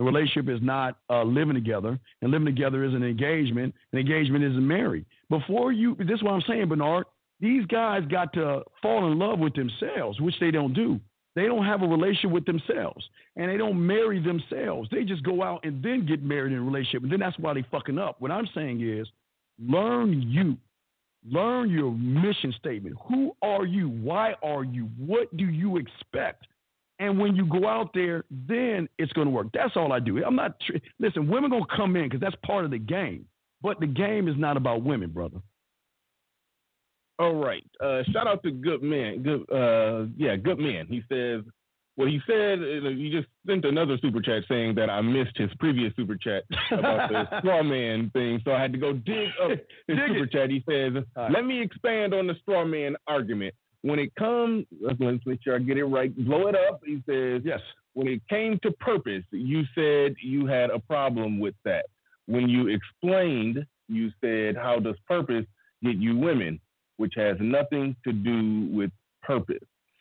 A relationship is not living together, and living together is an engagement, and engagement isn't married. Before you, this is what I'm saying, Bernard, these guys got to fall in love with themselves, which they don't do. They don't have a relationship with themselves, and they don't marry themselves. They just go out and then get married in a relationship, and then that's why they fucking up. What I'm saying is, learn you. Learn your mission statement. Who are you? Why are you? What do you expect? And when you go out there, then it's going to work. That's all I do. I'm not listen, women going to come in because that's part of the game. But the game is not about women, brother. All right. Shout out to Good Man. Good Man. He says, well, he said, he just sent another super chat saying that I missed his previous super chat about the straw man thing, so I had to go dig up his super chat. He says, let me expand on the straw man argument. When it comes, let's make sure I get it right, blow it up. He says, yes. When it came to purpose, you said you had a problem with that. When you explained, you said, how does purpose get you women, which has nothing to do with purpose.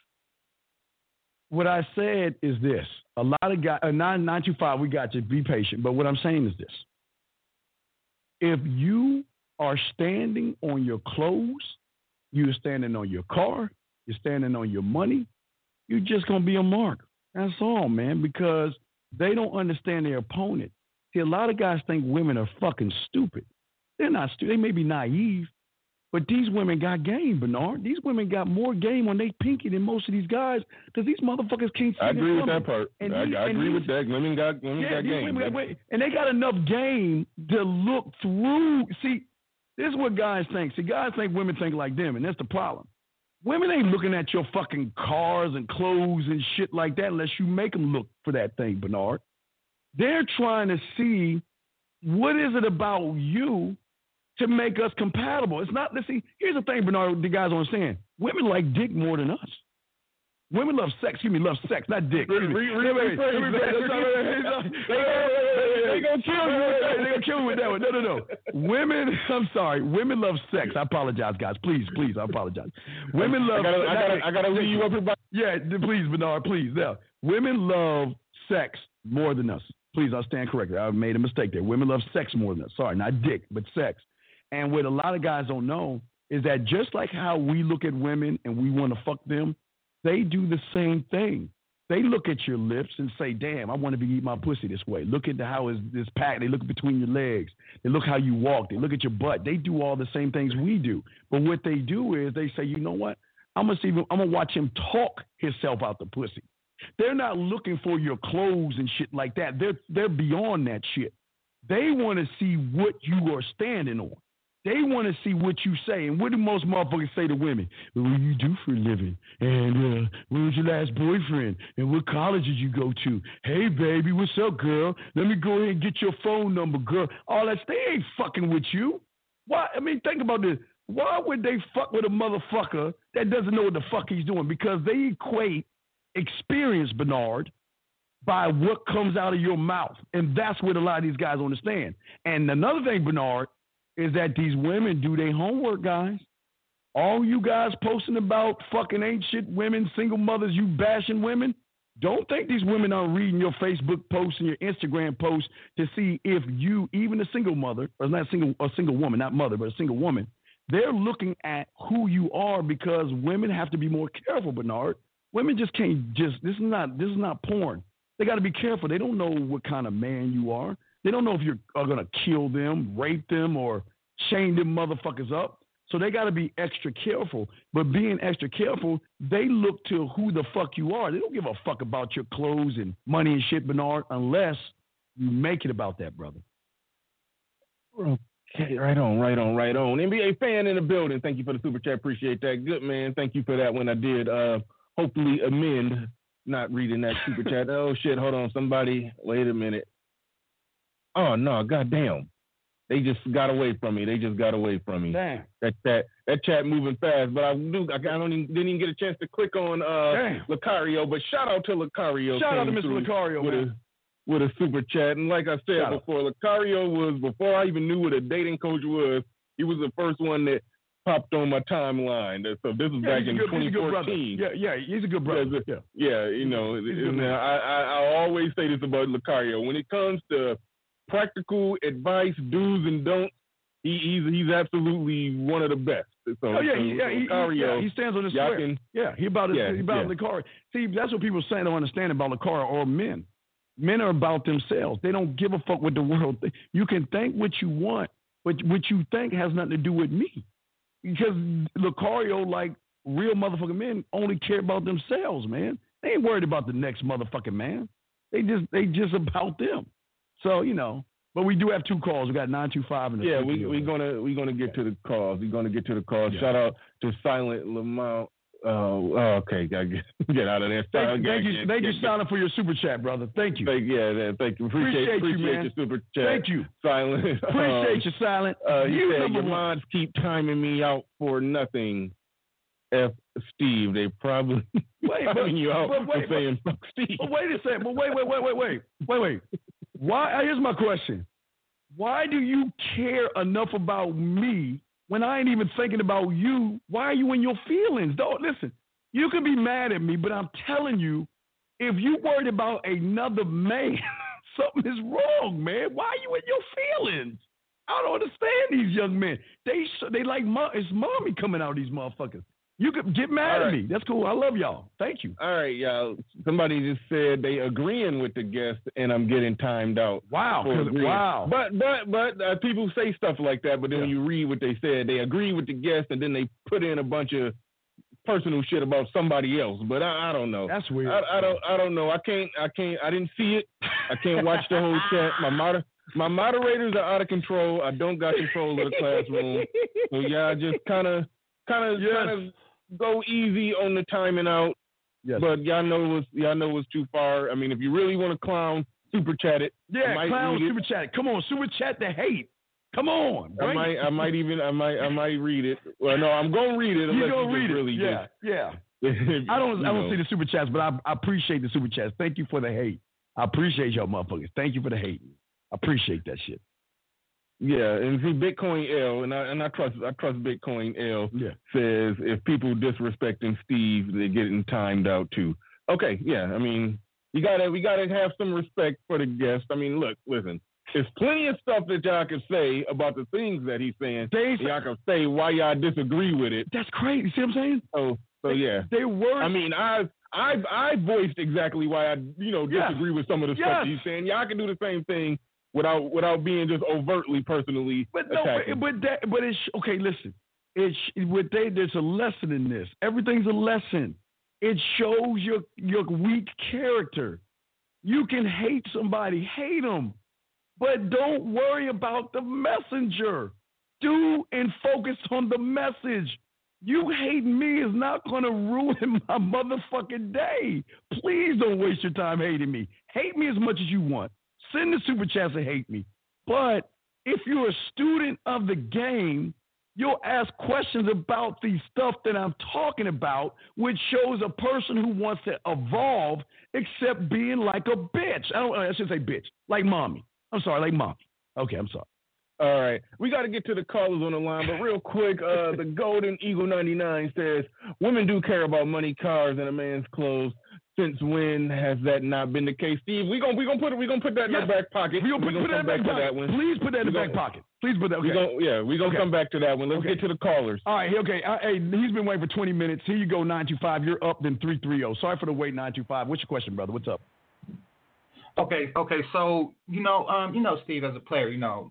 What I said is this. A lot of guys, 925, we got you. Be patient. But what I'm saying is this. If you are standing on your clothes, you're standing on your car, you're standing on your money, you're just going to be a mark. That's all, man, because they don't understand their opponent. See, a lot of guys think women are fucking stupid. They're not stupid. They may be naive, but these women got game, Bernard. These women got more game on their pinky than most of these guys because these motherfuckers can't see. I agree with that part. I agree with that. Women got game. And they got enough game to look through. See, this is what guys think. See, guys think women think like them, and that's the problem. Women ain't looking at your fucking cars and clothes and shit like that unless you make them look for that thing, Bernard. They're trying to see what is it about you to make us compatible. It's not, let's see, here's the thing, Bernard, the guys don't understand. Women like dick more than us. Women love sex. Love sex, not dick. They gonna kill you. They gonna kill you with that one. No. Women, I'm sorry. Women love sex. I apologize, guys. Please, I apologize. Women love. I gotta leave you up here. Yeah, please, Bernard. Please. Now, women love sex more than us. Please, I'll stand corrected. I made a mistake there. Women love sex more than us. Sorry, not dick, but sex. And what a lot of guys don't know is that just like how we look at women and we want to fuck them, they do the same thing. They look at your lips and say, damn, I want to be eating my pussy this way. Look at how is this packed. They look between your legs. They look how you walk. They look at your butt. They do all the same things we do. But what they do is they say, you know what? I'm gonna watch him talk himself out the pussy. They're not looking for your clothes and shit like that. They're beyond that shit. They want to see what you are standing on. They want to see what you say. And what do most motherfuckers say to women? What do you do for a living? And where was your last boyfriend? And what college did you go to? Hey, baby, what's up, girl? Let me go ahead and get your phone number, girl. All that, they ain't fucking with you. Why? I mean, think about this. Why would they fuck with a motherfucker that doesn't know what the fuck he's doing? Because they equate experience, Bernard, by what comes out of your mouth. And that's what a lot of these guys understand. And another thing, Bernard, is that these women do their homework, guys. All you guys posting about fucking ain't shit women, single mothers, you bashing women, don't think these women are reading your Facebook posts and your Instagram posts to see if you, even a single mother, or not a single woman, not mother, but a single woman, they're looking at who you are because women have to be more careful, Bernard. Women just can't this is not porn. They got to be careful. They don't know what kind of man you are. They don't know if you're going to kill them, rape them, or chain them motherfuckers up. So they got to be extra careful. But being extra careful, they look to who the fuck you are. They don't give a fuck about your clothes and money and shit, Bernard, unless you make it about that, brother. Okay, right on. NBA fan in the building. Thank you for the super chat. Appreciate that. Good, man. Thank you for that when I did hopefully amend not reading that super chat. Oh, shit. Hold on. Somebody, wait a minute. Oh, no. Goddamn. They just got away from me. Damn. That chat moving fast. But didn't even get a chance to click on Lucario. But shout out to Lucario. Shout out to Mr. Lucario, with a super chat. And like I said before, Lucario was, before I even knew what a dating coach was, he was the first one that popped on my timeline. So this was back in 2014. Yeah, he's a good brother. Yeah, you know, I always say this about Lucario. When it comes to practical advice, do's and don'ts, he's absolutely one of the best. So, he stands on his square. He about Lucario. See, that's what people say don't understand about Lucario or men. Men are about themselves. They don't give a fuck what the world thinks. You can think what you want, but what you think has nothing to do with me. Because Lucario, like real motherfucking men, only care about themselves, man. They ain't worried about the next motherfucking man. They just about them. So, you know. But we do have 2 calls. We got 925 and we're gonna get to the calls. We're gonna get to the calls. Yeah. Shout out to Silent Lamont. Okay, gotta get out of there. Thank you, Silent, for your super chat, brother. Thank you. Thank you. Appreciate you, man. your super chat. Thank you, Silent. Appreciate you, Silent. He said your mods keep timing me out for nothing. F Steve, they probably timing you out for saying fuck Steve. But wait a second. But wait. Why? Here's my question. Why do you care enough about me when I ain't even thinking about you? Why are you in your feelings? Don't listen. You can be mad at me, but I'm telling you, if you worried about another man, something is wrong, man. Why are you in your feelings? I don't understand these young men. They like it's mommy coming out of these motherfuckers. You could get mad at me. That's cool. I love y'all. Thank you. All right, y'all. Somebody just said they agreeing with the guest, and I'm getting timed out. Wow. But people say stuff like that, but then when you read what they said, they agree with the guest, and then they put in a bunch of personal shit about somebody else. But I don't know. That's weird. I don't know. I didn't see it. I can't watch the whole chat. My moderators are out of control. I don't got control of the classroom. So y'all just kind of go easy on the timing out. Yes. But y'all know it's too far. I mean, if you really want to clown, super chat it. Yeah, clown, super chat it. Come on, super chat the hate. Come on. I might read it. Well, no, I'm gonna read it. You're gonna read it. Really yeah. I don't see the super chats, but I appreciate the super chats. Thank you for the hate. I appreciate y'all motherfuckers. Thank you for the hate. I appreciate that shit. Yeah, and see, Bitcoin L, and I trust Bitcoin L. Says if people disrespecting Steve, they're getting timed out too. Okay, yeah, I mean, we gotta have some respect for the guest. I mean, listen, there's plenty of stuff that y'all can say about the things that he's saying. Y'all can say why y'all disagree with it. That's crazy. See what I'm saying? So yeah, they were. I mean, I voiced exactly why I disagree with some of the stuff he's saying. Y'all can do the same thing. Without being just overtly personally attacking. But it's okay. Listen, there's a lesson in this. Everything's a lesson. It shows your weak character. You can hate somebody, hate them, but don't worry about the messenger. Do and focus on the message. You hating me is not going to ruin my motherfucking day. Please don't waste your time hating me. Hate me as much as you want. Send the super chats and hate me. But if you're a student of the game, you'll ask questions about the stuff that I'm talking about, which shows a person who wants to evolve except being like a bitch. I should say bitch. Like mommy. I'm sorry, like mommy. Okay, I'm sorry. All right. We got to get to the callers on the line, but real quick, the Golden Eagle 99 says, women do care about money, cars, and a man's clothes. Since when has that not been the case, Steve? We're gonna put that in the back pocket. We're gonna put that in the back pocket. Please put that in the back pocket. Please put that. Okay. We're gonna come back to that one. Let's get to the callers. All right. Okay. Hey, he's been waiting for 20 minutes. Here you go, 925. You're up, then 330. Sorry for the wait, 925. What's your question, brother? What's up? Okay. So Steve, as a player,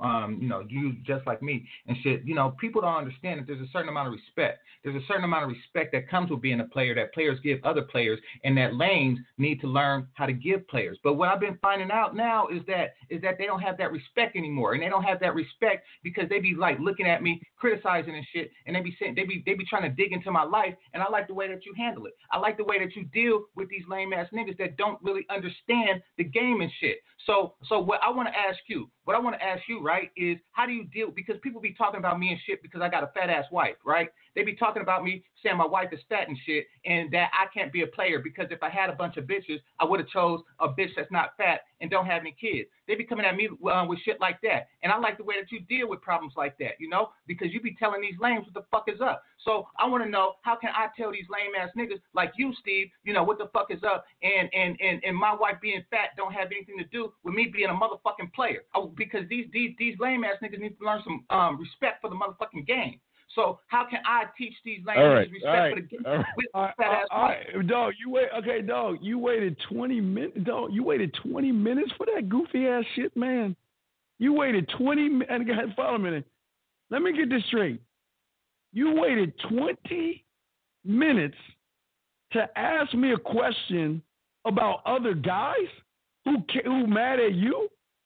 you just like me and shit. People don't understand that there's a certain amount of respect. There's a certain amount of respect that comes with being a player that players give other players, and that lanes need to learn how to give players. But what I've been finding out now is that they don't have that respect anymore, and they don't have that respect because they be like looking at me, criticizing and shit, and they be trying to dig into my life, and I like the way that you handle it. I like the way that you deal with these lame ass niggas that don't really understand the game and shit. So what I want to ask you, What I want to ask you, right, is how do you deal, because people be talking about me and shit because I got a fat ass wife, right? They be talking about me saying my wife is fat and shit, and that I can't be a player because if I had a bunch of bitches, I would have chose a bitch that's not fat and don't have any kids. They be coming at me with shit like that, and I like the way that you deal with problems like that, you know, because you be telling these lames what the fuck is up. So I want to know, how can I tell these lame ass niggas like you, Steve, you know, what the fuck is up, and my wife being fat don't have anything to do with me being a motherfucking player, because these lame ass niggas need to learn some respect for the motherfucking game. So how can I teach these lame niggas respect for the game with fat ass wife? Dog, dog, you waited 20 minutes. Dog, you waited 20 minutes for that goofy ass shit, man. You waited 20 minutes. And follow a minute. Let me get this straight. You waited 20 minutes to ask me a question about other guys who mad at you?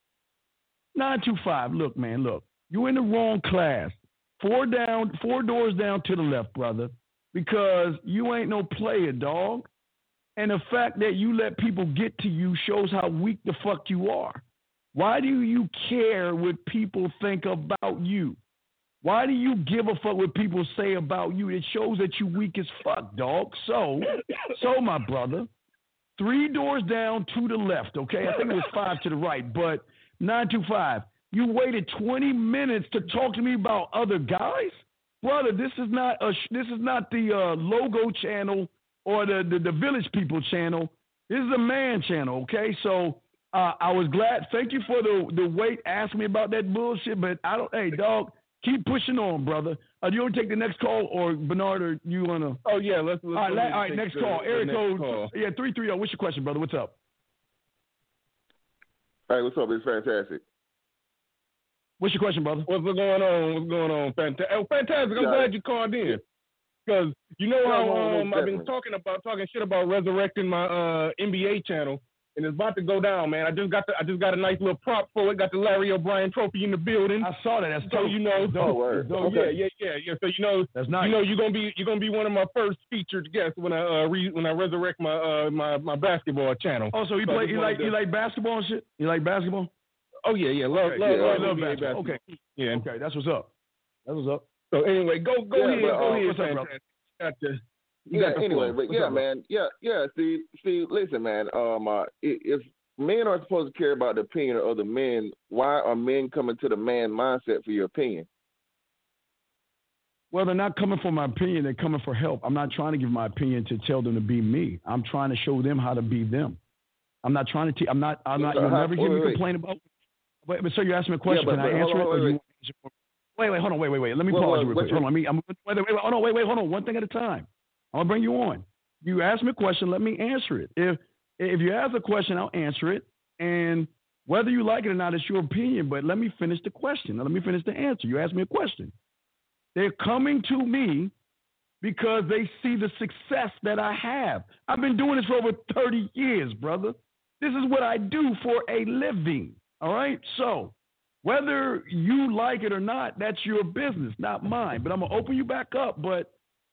925. Look, man, look. You in the wrong class. 4 doors down to the left, brother, because you ain't no player, dog. And the fact that you let people get to you shows how weak the fuck you are. Why do you care what people think about you? Why do you give a fuck what people say about you? It shows that you weak as fuck, dog. So my brother, 3 doors down to the left, okay? I think it was 5 to the right, but 925. You waited 20 minutes to talk to me about other guys, brother. This is not the Logo channel or the Village People channel. This is a man channel, okay? So I was glad. Thank you for the wait. Ask me about that bullshit, but I don't. Hey, dog, keep pushing on, brother. Do you want to take the next call, or Bernard, or you wanna? Oh yeah, let's all right, next call. Area code. Yeah, 330. What's your question, brother? What's up? Hey, what's up? It's fantastic. What's your question, brother? What's going on? Fantastic. I'm glad you called in, because you know how I've been talking shit about resurrecting my NBA channel, and it's about to go down, man. I just got a nice little prop for it. Got the Larry O'Brien Trophy in the building. I saw that. That's so you know. Dope. Okay. Yeah. So you know, that's nice. You know, you're gonna be one of my first featured guests when I resurrect my basketball channel. Oh, so you like basketball and shit? You like basketball? Oh yeah, love basketball. Okay, yeah, okay, that's what's up. So anyway, go ahead. What's up, bro? Anyway, but yeah, man, yeah. See, listen, man. If men are supposed to care about the opinion of other men, why are men coming to the man mindset for your opinion? Well, they're not coming for my opinion. They're coming for help. I'm not trying to give my opinion to tell them to be me. I'm trying to show them how to be them. I'm not trying to. I'm not. You'll never hear me complain about. But so you asked me a question. Can I answer it? Wait, hold on. Wait. Let me pause you real quick. Hold on. Wait. Hold on. One thing at a time. I'm gonna bring you on. You asked me a question. Let me answer it. If you ask a question, I'll answer it. And whether you like it or not, it's your opinion. But let me finish the question. Now, let me finish the answer. You asked me a question. They're coming to me because they see the success that I have. I've been doing this for over 30 years, brother. This is what I do for a living. All right, so whether you like it or not, that's your business, not mine. But I'm gonna open you back up. But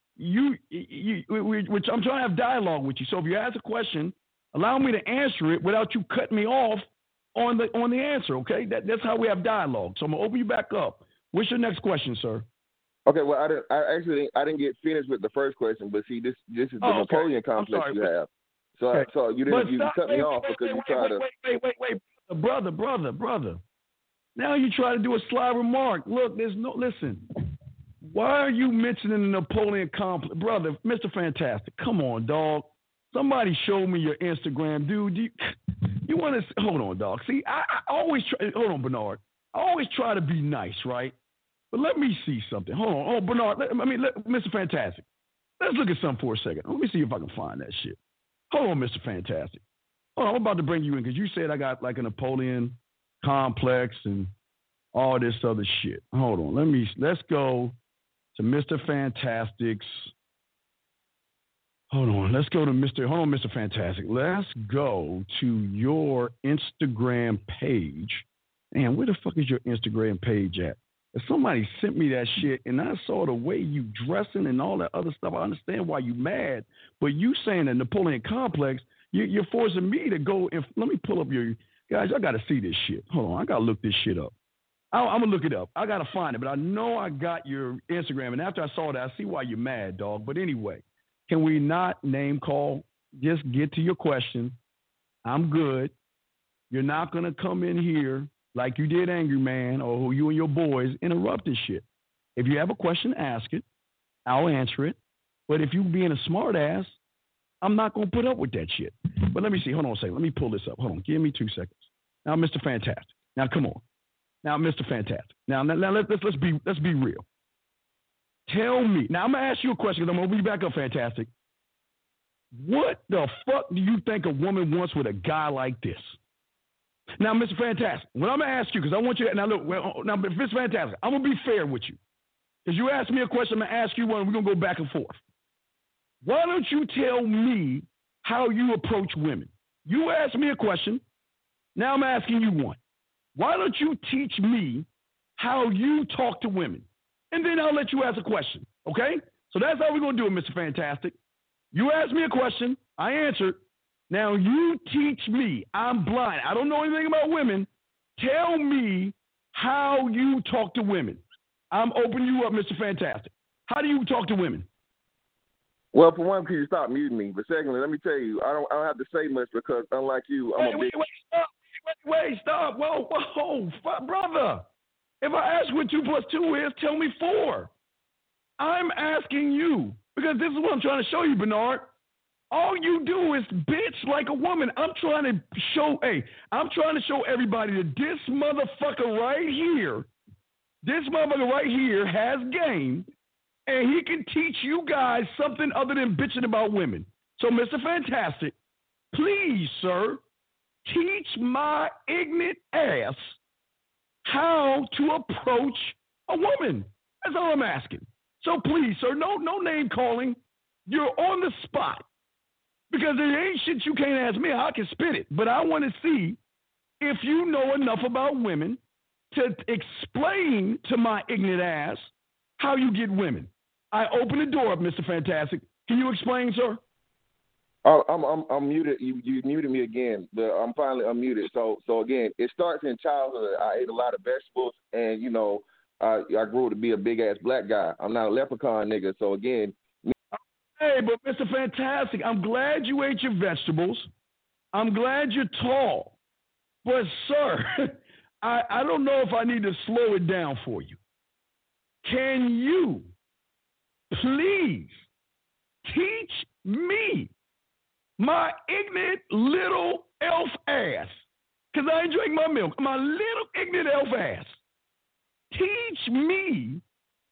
which I'm trying to have dialogue with you. So if you ask a question, allow me to answer it without you cutting me off on the answer. Okay, that's how we have dialogue. So I'm gonna open you back up. What's your next question, sir? Okay, well, I didn't get finished with the first question, but see, this is the Napoleon complex you have. So you cut me off because you tried to. Wait. Brother. Now you try to do a sly remark. Look, listen. Why are you mentioning the Napoleon complex? Brother, Mr. Fantastic, come on, dog. Somebody show me your Instagram. Dude, you want to, hold on, dog. See, I always try, hold on, Bernard. I always try to be nice, right? But let me see something. Hold on. Oh, Bernard, Mr. Fantastic. Let's look at something for a second. Let me see if I can find that shit. Hold on, Mr. Fantastic. Hold on, I'm about to bring you in because you said I got like a Napoleon complex and all this other shit. Hold on. Let's go to Mr. Fantastic's. Hold on. Let's go to Mr. Fantastic. Let's go to your Instagram page. Man, where the fuck is your Instagram page at? If somebody sent me that shit and I saw the way you dressing and all that other stuff, I understand why you mad. But you saying the Napoleon complex, you're forcing me to go and let me pull up your. Guys, I got to see this shit. Hold on. I got to look this shit up. I'm going to look it up. I got to find it, but I know I got your Instagram. And after I saw that, I see why you're mad, dog. But anyway, can we not name call? Just get to your question. I'm good. You're not going to come in here like you did Angry Man or who you and your boys interrupt this shit. If you have a question, ask it. I'll answer it. But if you being a smart ass, I'm not going to put up with that shit. But let me see. Hold on a second. Let me pull this up. Hold on. Give me 2 seconds. Now, Mr. Fantastic. Now, come on. Now, Mr. Fantastic. Now let's be real. Tell me. Now, I'm going to ask you a question because I'm going to be back up, Fantastic. What the fuck do you think a woman wants with a guy like this? Now, Mr. Fantastic, what I'm going to ask you, because I want you to, now look, now, Mr. Fantastic, I'm going to be fair with you. Because you asked me a question, I'm going to ask you one, and we're going to go back and forth. Why don't you tell me how you approach women? You asked me a question, now I'm asking you one. Why don't you teach me how you talk to women? And then I'll let you ask a question, okay? So that's how we're going to do it, Mr. Fantastic. You asked me a question, I answered. Now you teach me. I'm blind. I don't know anything about women. Tell me how you talk to women. I'm opening you up, Mr. Fantastic. How do you talk to women? Well, for one, can you stop muting me? But secondly, let me tell you, I don't have to say much because unlike you, I'm stop. Whoa, brother. If I ask what 2 + 2 is, tell me 4. I'm asking you because this is what I'm trying to show you, Bernard. All you do is bitch like a woman. I'm trying to show everybody that this motherfucker right here has game, and he can teach you guys something other than bitching about women. So, Mr. Fantastic, please, sir, teach my ignorant ass how to approach a woman. That's all I'm asking. So please, sir, no name calling. You're on the spot. Because there ain't shit you can't ask me. I can spit it. But I want to see if you know enough about women to explain to my ignorant ass how you get women. I open the door up, Mr. Fantastic. Can you explain, sir? Oh, I'm muted. You muted me again. I'm finally unmuted. So again, it starts in childhood. I ate a lot of vegetables, and I grew to be a big ass black guy. I'm not a leprechaun nigga. So again. Hey, but Mr. Fantastic, I'm glad you ate your vegetables. I'm glad you're tall. But, sir, I don't know if I need to slow it down for you. Can you please teach me, my ignorant little elf ass, because I ain't drink my milk, my little ignorant elf ass, teach me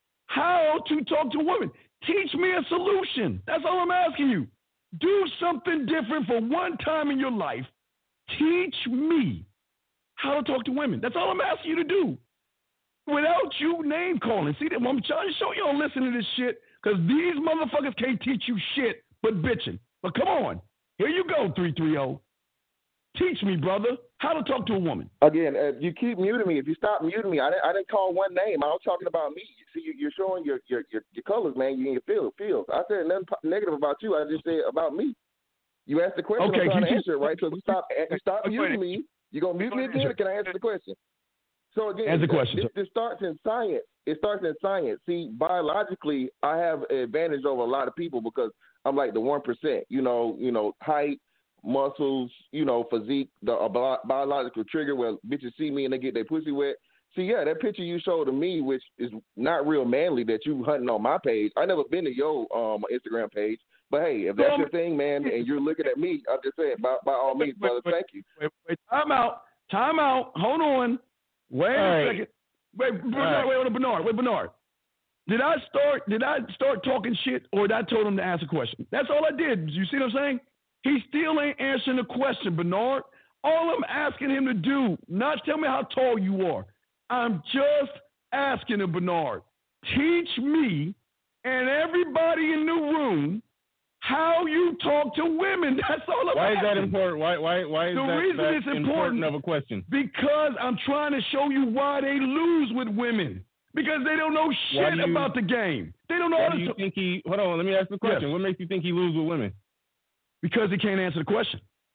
how to talk to women. Teach me a solution. That's all I'm asking you. Do something different for one time in your life. Teach me how to talk to women. That's all I'm asking you to do. Without you name calling. See, I'm trying to show you don't listen to this shit because these motherfuckers can't teach you shit but bitching. But come on. Here you go, 330. Teach me, brother, how to talk to a woman. Again, you keep muting me. If you stop muting me, I didn't call one name. I was talking about me. See, you're showing your colors, man. You in your feels. I said nothing negative about you. I just said about me. You asked the question. Okay, I'm trying to answer it, right? So if you stop muting me, you're going to mute me again, or can I answer the question? So again, answer the question. This starts in science. It starts in science. See, biologically, I have an advantage over a lot of people because I'm like the 1%. Height, muscles, physique, the biological trigger where bitches see me and they get their pussy wet. See, yeah, that picture you showed to me, which is not real manly that you hunting on my page. I never been to your Instagram page. But, hey, if that's your thing, man, and you're looking at me, I'm just saying, by all means, brother, thank you. Wait, time out. Hold on. Wait a second. Wait, Bernard. Did I start talking shit or did I told him to ask a question? That's all I did. You see what I'm saying? He still ain't answering the question, Bernard. All I'm asking him to do, not tell me how tall you are. I'm just asking him, Bernard, teach me and everybody in the room how you talk to women. That's all I'm asking. Why is that important? Why is the reason it's important of a question? Because I'm trying to show you why they lose with women. Because they don't know shit about the game. They don't know how to think hold on, let me ask the question. Yes. What makes you think he loses with women? Because he can't answer the question.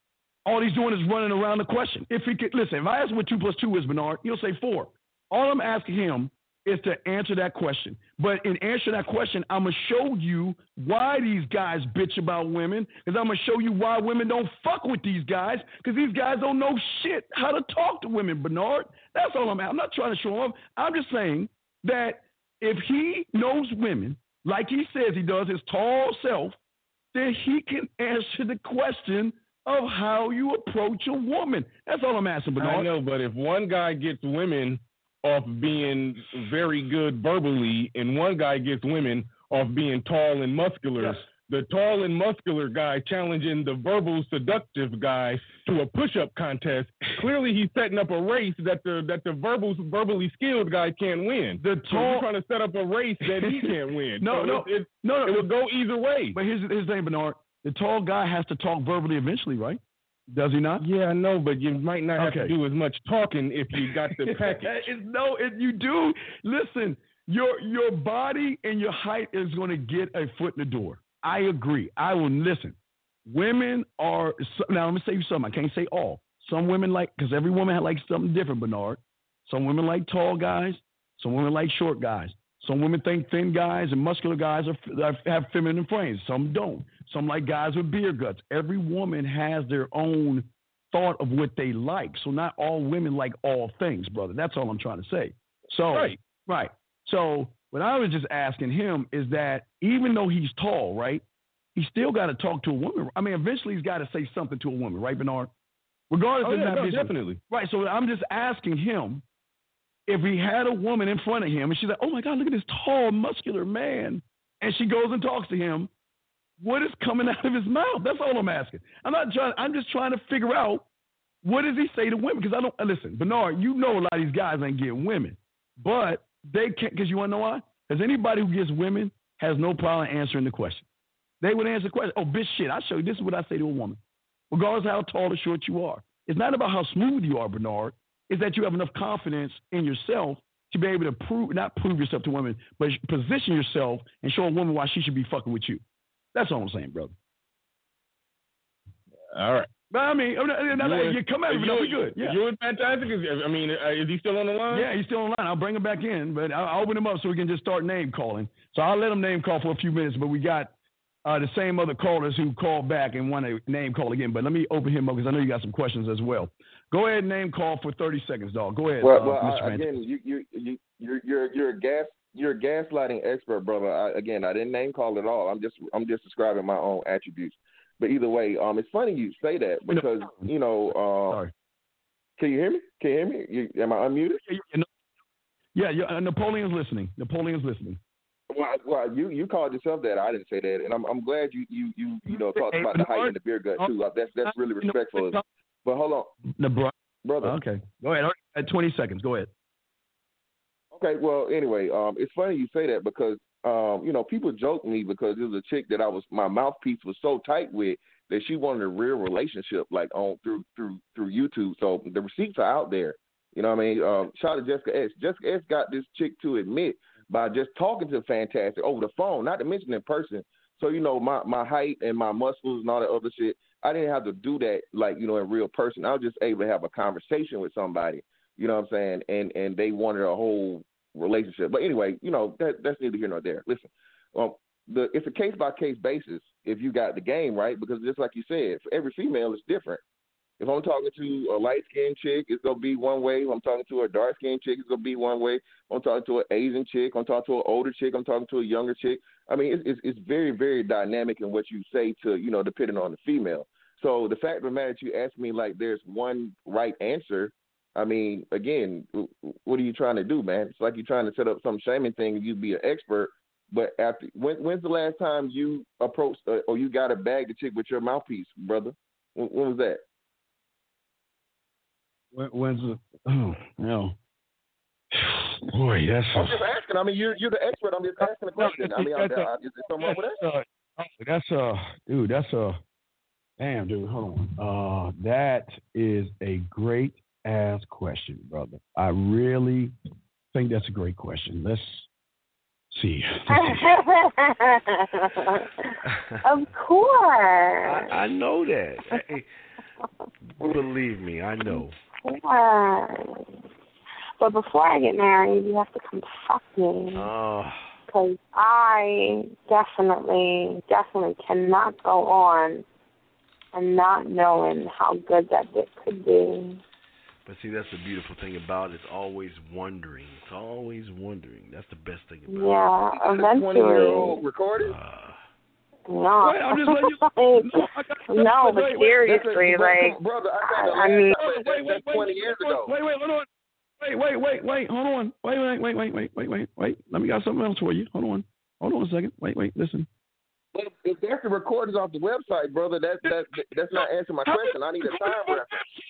all he's doing is running around the question. If he could listen, if I ask him what 2 + 2 is, Bernard, he'll say 4. All I'm asking him is to answer that question. But in answering that question, I'm going to show you why these guys bitch about women, because I'm going to show you why women don't fuck with these guys, because these guys don't know shit how to talk to women, Bernard. That's all I'm not trying to show him. I'm just saying that if he knows women, like he says he does, his tall self, then he can answer the question of how you approach a woman. That's all I'm asking, Bernard. I know, but if one guy gets women off being very good verbally, and one guy gets women off being tall and muscular. Yes. The tall and muscular guy challenging the verbal seductive guy to a push-up contest. Clearly, he's setting up a race that the verbally skilled guy can't win. He's trying to set up a race that he can't win. It will go either way. But here's the thing, Bernard. The tall guy has to talk verbally eventually, right? Does he not? Yeah, I know, but you might not have to do as much talking if you got the package. You do. Listen, your body and your height is going to get a foot in the door. I agree. I will listen. Women are now. Let me say you something. I can't say all. Some women because every woman likes something different, Bernard. Some women like tall guys. Some women like short guys. Some women think thin guys and muscular guys have feminine frames. Some don't. Some like guys with beer guts. Every woman has their own thought of what they like. So not all women like all things, brother. That's all I'm trying to say. So right. So what I was just asking him is that even though he's tall, right, he still got to talk to a woman. I mean, eventually he's got to say something to a woman, right, Bernard? Regardless of definitely. Right. So I'm just asking him if he had a woman in front of him and she's like, oh my God, look at this tall, muscular man, and she goes and talks to him, what is coming out of his mouth? That's all I'm asking. I'm just trying to figure out what does he say to women? Because listen, Bernard, you know a lot of these guys ain't getting women, but they can't, because you want to know why? Because anybody who gets women has no problem answering the question. They would answer the question, oh, bitch, shit, I'll show you. This is what I say to a woman, regardless of how tall or short you are. It's not about how smooth you are, Bernard. It's that you have enough confidence in yourself to be able to not prove yourself to women, but position yourself and show a woman why she should be fucking with you. That's all I'm saying, brother. All right. But I mean, you come at me, we good. Yeah. You're fantastic. I mean, is he still on the line? Yeah, he's still on the line. I'll bring him back in, but I'll open him up so we can just start name calling. So I'll let him name call for a few minutes, but we got the same other callers who called back and want to name call again. But let me open him up because I know you got some questions as well. Go ahead and name call for 30 seconds, dog. Go ahead, Mr. Again, you're a gaslighting expert, brother. I didn't name call at all. I'm just describing my own attributes. But either way, it's funny you say that because sorry. Can you hear me? Am I unmuted? Yeah. Napoleon's listening. Well, you called yourself that. I didn't say that, and I'm glad you talked about the height and the beer gut too. That's really respectful. But hold on, brother. Okay, go ahead. At 20 seconds, go ahead. Okay, well, anyway, it's funny you say that because, people joke me because there was a chick that my mouthpiece was so tight with that she wanted a real relationship, like through YouTube. So the receipts are out there. You know what I mean? Shout out to Jessica S. Jessica S got this chick to admit by just talking to Fantastic over the phone, not to mention in person. So, my height and my muscles and all that other shit, I didn't have to do that, in real person. I was just able to have a conversation with somebody, you know what I'm saying? And they wanted a whole relationship. But anyway, that's neither here nor there. Listen, it's a case-by-case basis if you got the game, right? Because just like you said, for every female, it's different. If I'm talking to a light-skinned chick, it's going to be one way. If I'm talking to a dark-skinned chick, it's going to be one way. If I'm talking to an Asian chick, I'm talking to an older chick, I'm talking to a younger chick. I mean, it's very, very dynamic in what you say to, depending on the female. So the fact of the matter that you asked me, there's one right answer, I mean, again, what are you trying to do, man? It's like you're trying to set up some shaming thing and you be an expert. But when's the last time you approached or you got a bag the chick with your mouthpiece, brother? When was that? When's the? Oh no, boy, that's. I'm just asking. I mean, you're the expert. I'm just asking a question. I mean, is there something wrong with that? Damn, dude. Hold on. That is a great ass question, brother. I really think that's a great question. Let's see. Of course. I know that. Believe me, I know. But before I get married, you have to come fuck me. Because I definitely cannot go on and not knowing how good that dick could be. But see, that's the beautiful thing about it. It's always wondering. It's always wondering. That's the best thing about it. Yeah, eventually. 20-year-old recorded? No. Wait, I'm just letting you. No, but seriously, like, brother, I mean, that's 20 years ago. Wait, hold on. Wait, hold on. Wait. Let me got something else for you. Hold on a second. Wait, listen. But if there's the recordings off the website, brother, that's not answering my question. I need a time reference.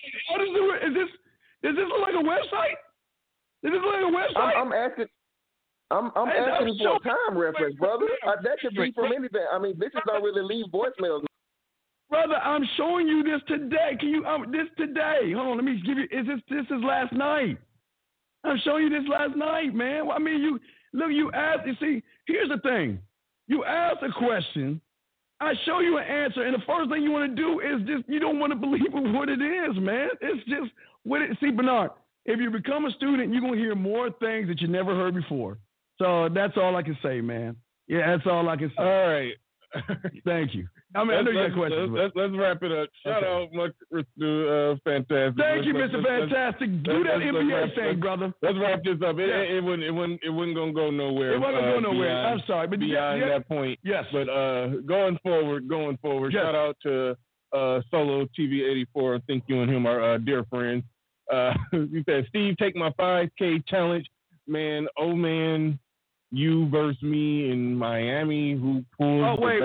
Is this like a website? Is this like a website? I'm asking. I'm asking for a time reference, brother. That could be from anything. I mean, bitches don't really leave voicemails. Brother, I'm showing you this today. Can you this today? Hold on, let me give you. This is last night? I'm showing you this last night, man. I mean, you asked. You see, here's the thing. You ask a question, I show you an answer, and the first thing you want to do is just you don't want to believe what it is, man. It's just what it. See, Bernard, if you become a student, you're gonna hear more things that you never heard before. So that's all I can say, man. Yeah, that's all I can say. All right. Thank you. I mean, I know you got questions. Let's wrap it up. Shout out much to Fantastic. Thank you, Mr. Fantastic. Do that NBA thing, brother. Let's wrap this up. It wasn't gonna go nowhere. It wasn't going to go nowhere. I'm sorry, but beyond that point. Yes. But going forward. Yes. Shout out to Solo TV84. I think you and him are dear friends. You said, Steve, take my 5K challenge, man. Oh man. You versus me in Miami. Who pulled? Oh wait.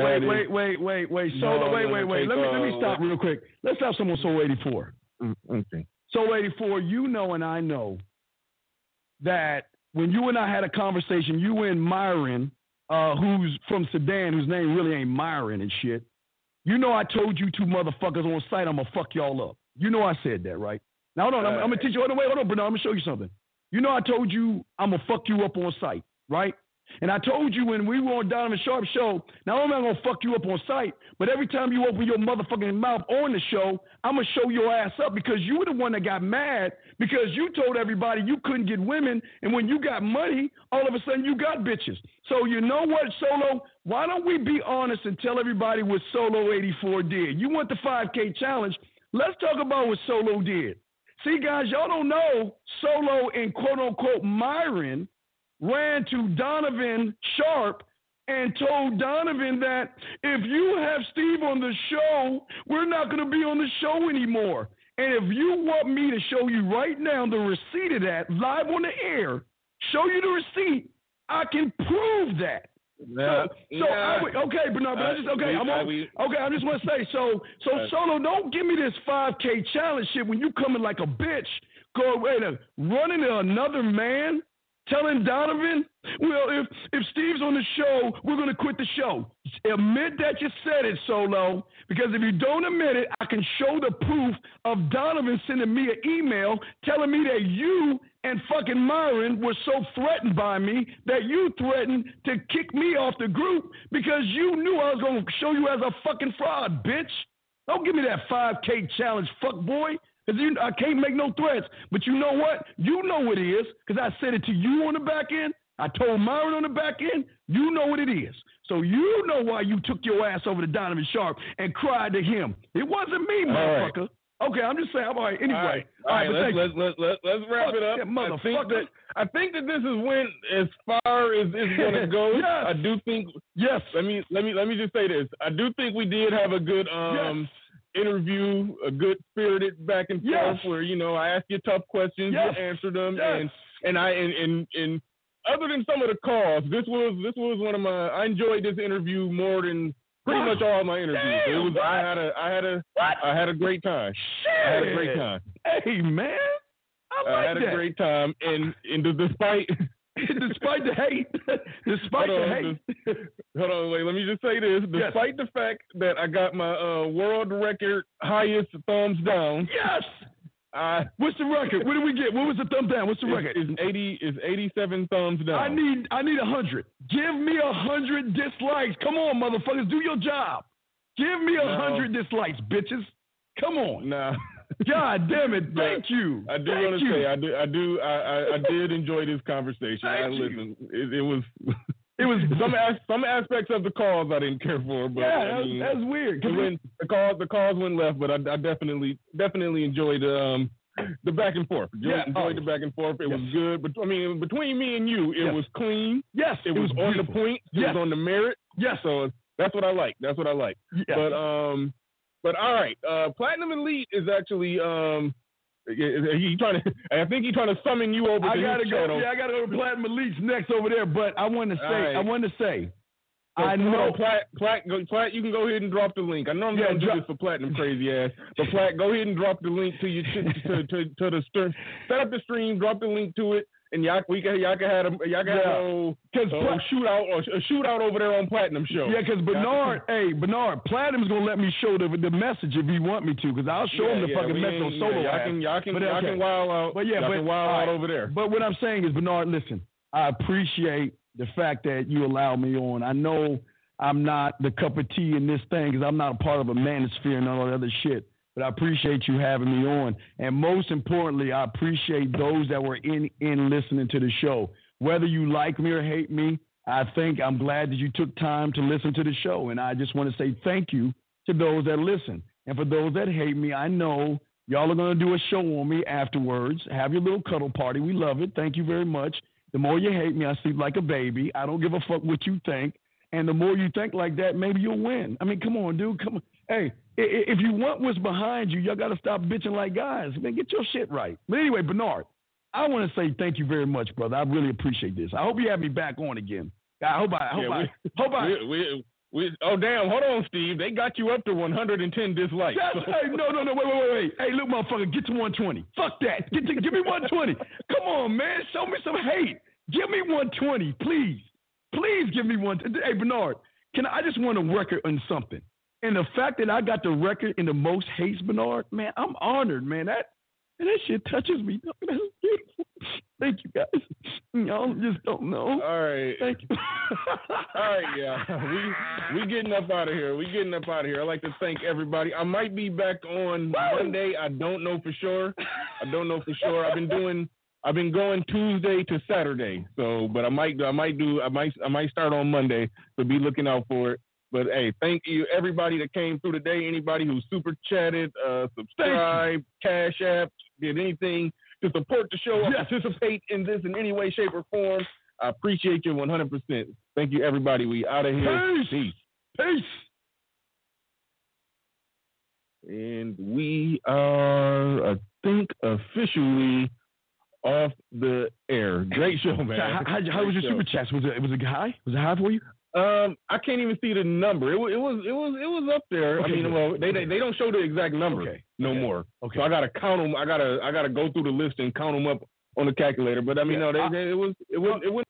Solo, wait. Let me stop real quick. Let's have someone Soul 84. Okay. Soul 84. You know, and I know that when you and I had a conversation, you and Myron, who's from Sudan, whose name really ain't Myron and shit. You know, I told you two motherfuckers on site, I'm gonna fuck y'all up. You know, I said that, right? Now hold on, I'm gonna teach you. Hold on, Bernard. I'm gonna show you something. You know, I told you I'm gonna fuck you up on site. Right? And I told you when we were on Donovan Sharp show, not only am I going to fuck you up on site, but every time you open your motherfucking mouth on the show, I'm going to show your ass up because you were the one that got mad because you told everybody you couldn't get women. And when you got money, all of a sudden you got bitches. So you know what, Solo? Why don't we be honest and tell everybody what Solo 84 did? You want the 5K challenge? Let's talk about what Solo did. See, guys, y'all don't know Solo and quote-unquote Myron ran to Donovan Sharp and told Donovan that if you have Steve on the show, we're not going to be on the show anymore. And if you want me to show you right now the receipt of that live on the air, show you the receipt, I can prove that. Okay, Bernard, but I just want to say, so Solo, don't give me this 5K challenge shit when you coming like a bitch, running to another man, telling Donovan, well, if Steve's on the show, we're going to quit the show. Admit that you said it, Solo, because if you don't admit it, I can show the proof of Donovan sending me an email telling me that you and fucking Myron were so threatened by me that you threatened to kick me off the group because you knew I was going to show you as a fucking fraud, bitch. Don't give me that 5K challenge, fuck boy. I can't make no threats, but you know what? You know what it is, because I said it to you on the back end. I told Myron on the back end. You know what it is. So you know why you took your ass over to Donovan Sharp and cried to him. It wasn't me, motherfucker. Right. Okay, I'm just saying. All right, anyway. All right, let's wrap it up. I think that this is when as far as it's gonna go. Yes. I do think. Yes. Let me just say this. I do think we did have a good interview, a good spirited back and forth where, you know, I asked you tough questions, you answered them, and other than some of the calls, this was one of my. I enjoyed this interview more than pretty much all my interviews. Damn, it was I had a great time. Shit. I had a great time. Hey man, I had a great time, and despite. Despite the hate, hold on, wait. Let me just say this. Despite the fact that I got my world record highest thumbs down. Yes. What's the record? What did we get? What was the thumbs down? What's the record? It's 87 thumbs down. I need 100. Give me 100 dislikes. Come on, motherfuckers, do your job. Give me 100 dislikes, bitches. Come on. Nah. God damn it! Thank you. I do want to say I did enjoy this conversation. Listen, it was some aspects of the calls I didn't care for, but that's weird. The calls went left, but I definitely enjoyed the back and forth. Enjoyed the back and forth. It was good, but I mean, between me and you, it was clean. Yes, it was on the point. It was on the merit. Yes, so that's what I like. That's what I like. Yeah. But all right, Platinum Elite is actually he trying to. I think he's trying to summon you over. I to gotta his go. channel. Yeah, I gotta go to Platinum Elite's next over there. But I want to say. Right. I want to say. So, I know. Plat, you can go ahead and drop the link. I normally don't do this for Platinum crazy ass, but Plat, go ahead and drop the link to you to the stream. Set up the stream, drop the link to it, and y'all can have a shootout over there on Platinum show. Yeah, because Bernard, Platinum's gonna let me show the message if you want me to, because I'll show him the fucking message on solo. Y'all can wild out. But wild out over there. But what I'm saying is, Bernard, listen, I appreciate the fact that you allow me on. I know I'm not the cup of tea in this thing because I'm not a part of a manosphere and all that other shit. But I appreciate you having me on. And most importantly, I appreciate those that were in listening to the show. Whether you like me or hate me, I'm glad that you took time to listen to the show. And I just want to say thank you to those that listen. And for those that hate me, I know y'all are going to do a show on me afterwards. Have your little cuddle party. We love it. Thank you very much. The more you hate me, I sleep like a baby. I don't give a fuck what you think. And the more you think like that, maybe you'll win. I mean, come on, dude. Come on. Hey, if you want what's behind you, y'all got to stop bitching like guys. Man, get your shit right. But anyway, Bernard, I want to say thank you very much, brother. I really appreciate this. I hope you have me back on again. Oh, damn. Hold on, Steve. They got you up to 110 dislikes. Hey, no. Wait. Hey, look, motherfucker, get to 120. Fuck that. Give me 120. Come on, man. Show me some hate. Give me 120, please. Please give me one. Hey, Bernard, I just want a record on something. And the fact that I got the record in the most hates, Bernard, man, I'm honored, man. That shit touches me. That's beautiful. Thank you, guys. Y'all just don't know. All right. Thank you. All right, yeah. We getting up out of here. I'd like to thank everybody. I might be back on Monday. I don't know for sure. I've been going Tuesday to Saturday. So, but I might start on Monday. So be looking out for it. But hey, thank you everybody that came through today. Anybody who super chatted, subscribed, Cash App, did anything to support the show or participate in this in any way, shape, or form. I appreciate you 100%. Thank you, everybody. We out of here. Peace. And we are, I think, officially off the air. Great show, man. How was your super chats? Was it high? Was it high for you? I can't even see the number. It was up there. Okay, I mean, well, they don't show the exact number no more. Okay. So I gotta count them. I gotta go through the list and count them up on the calculator. But I mean, no, it was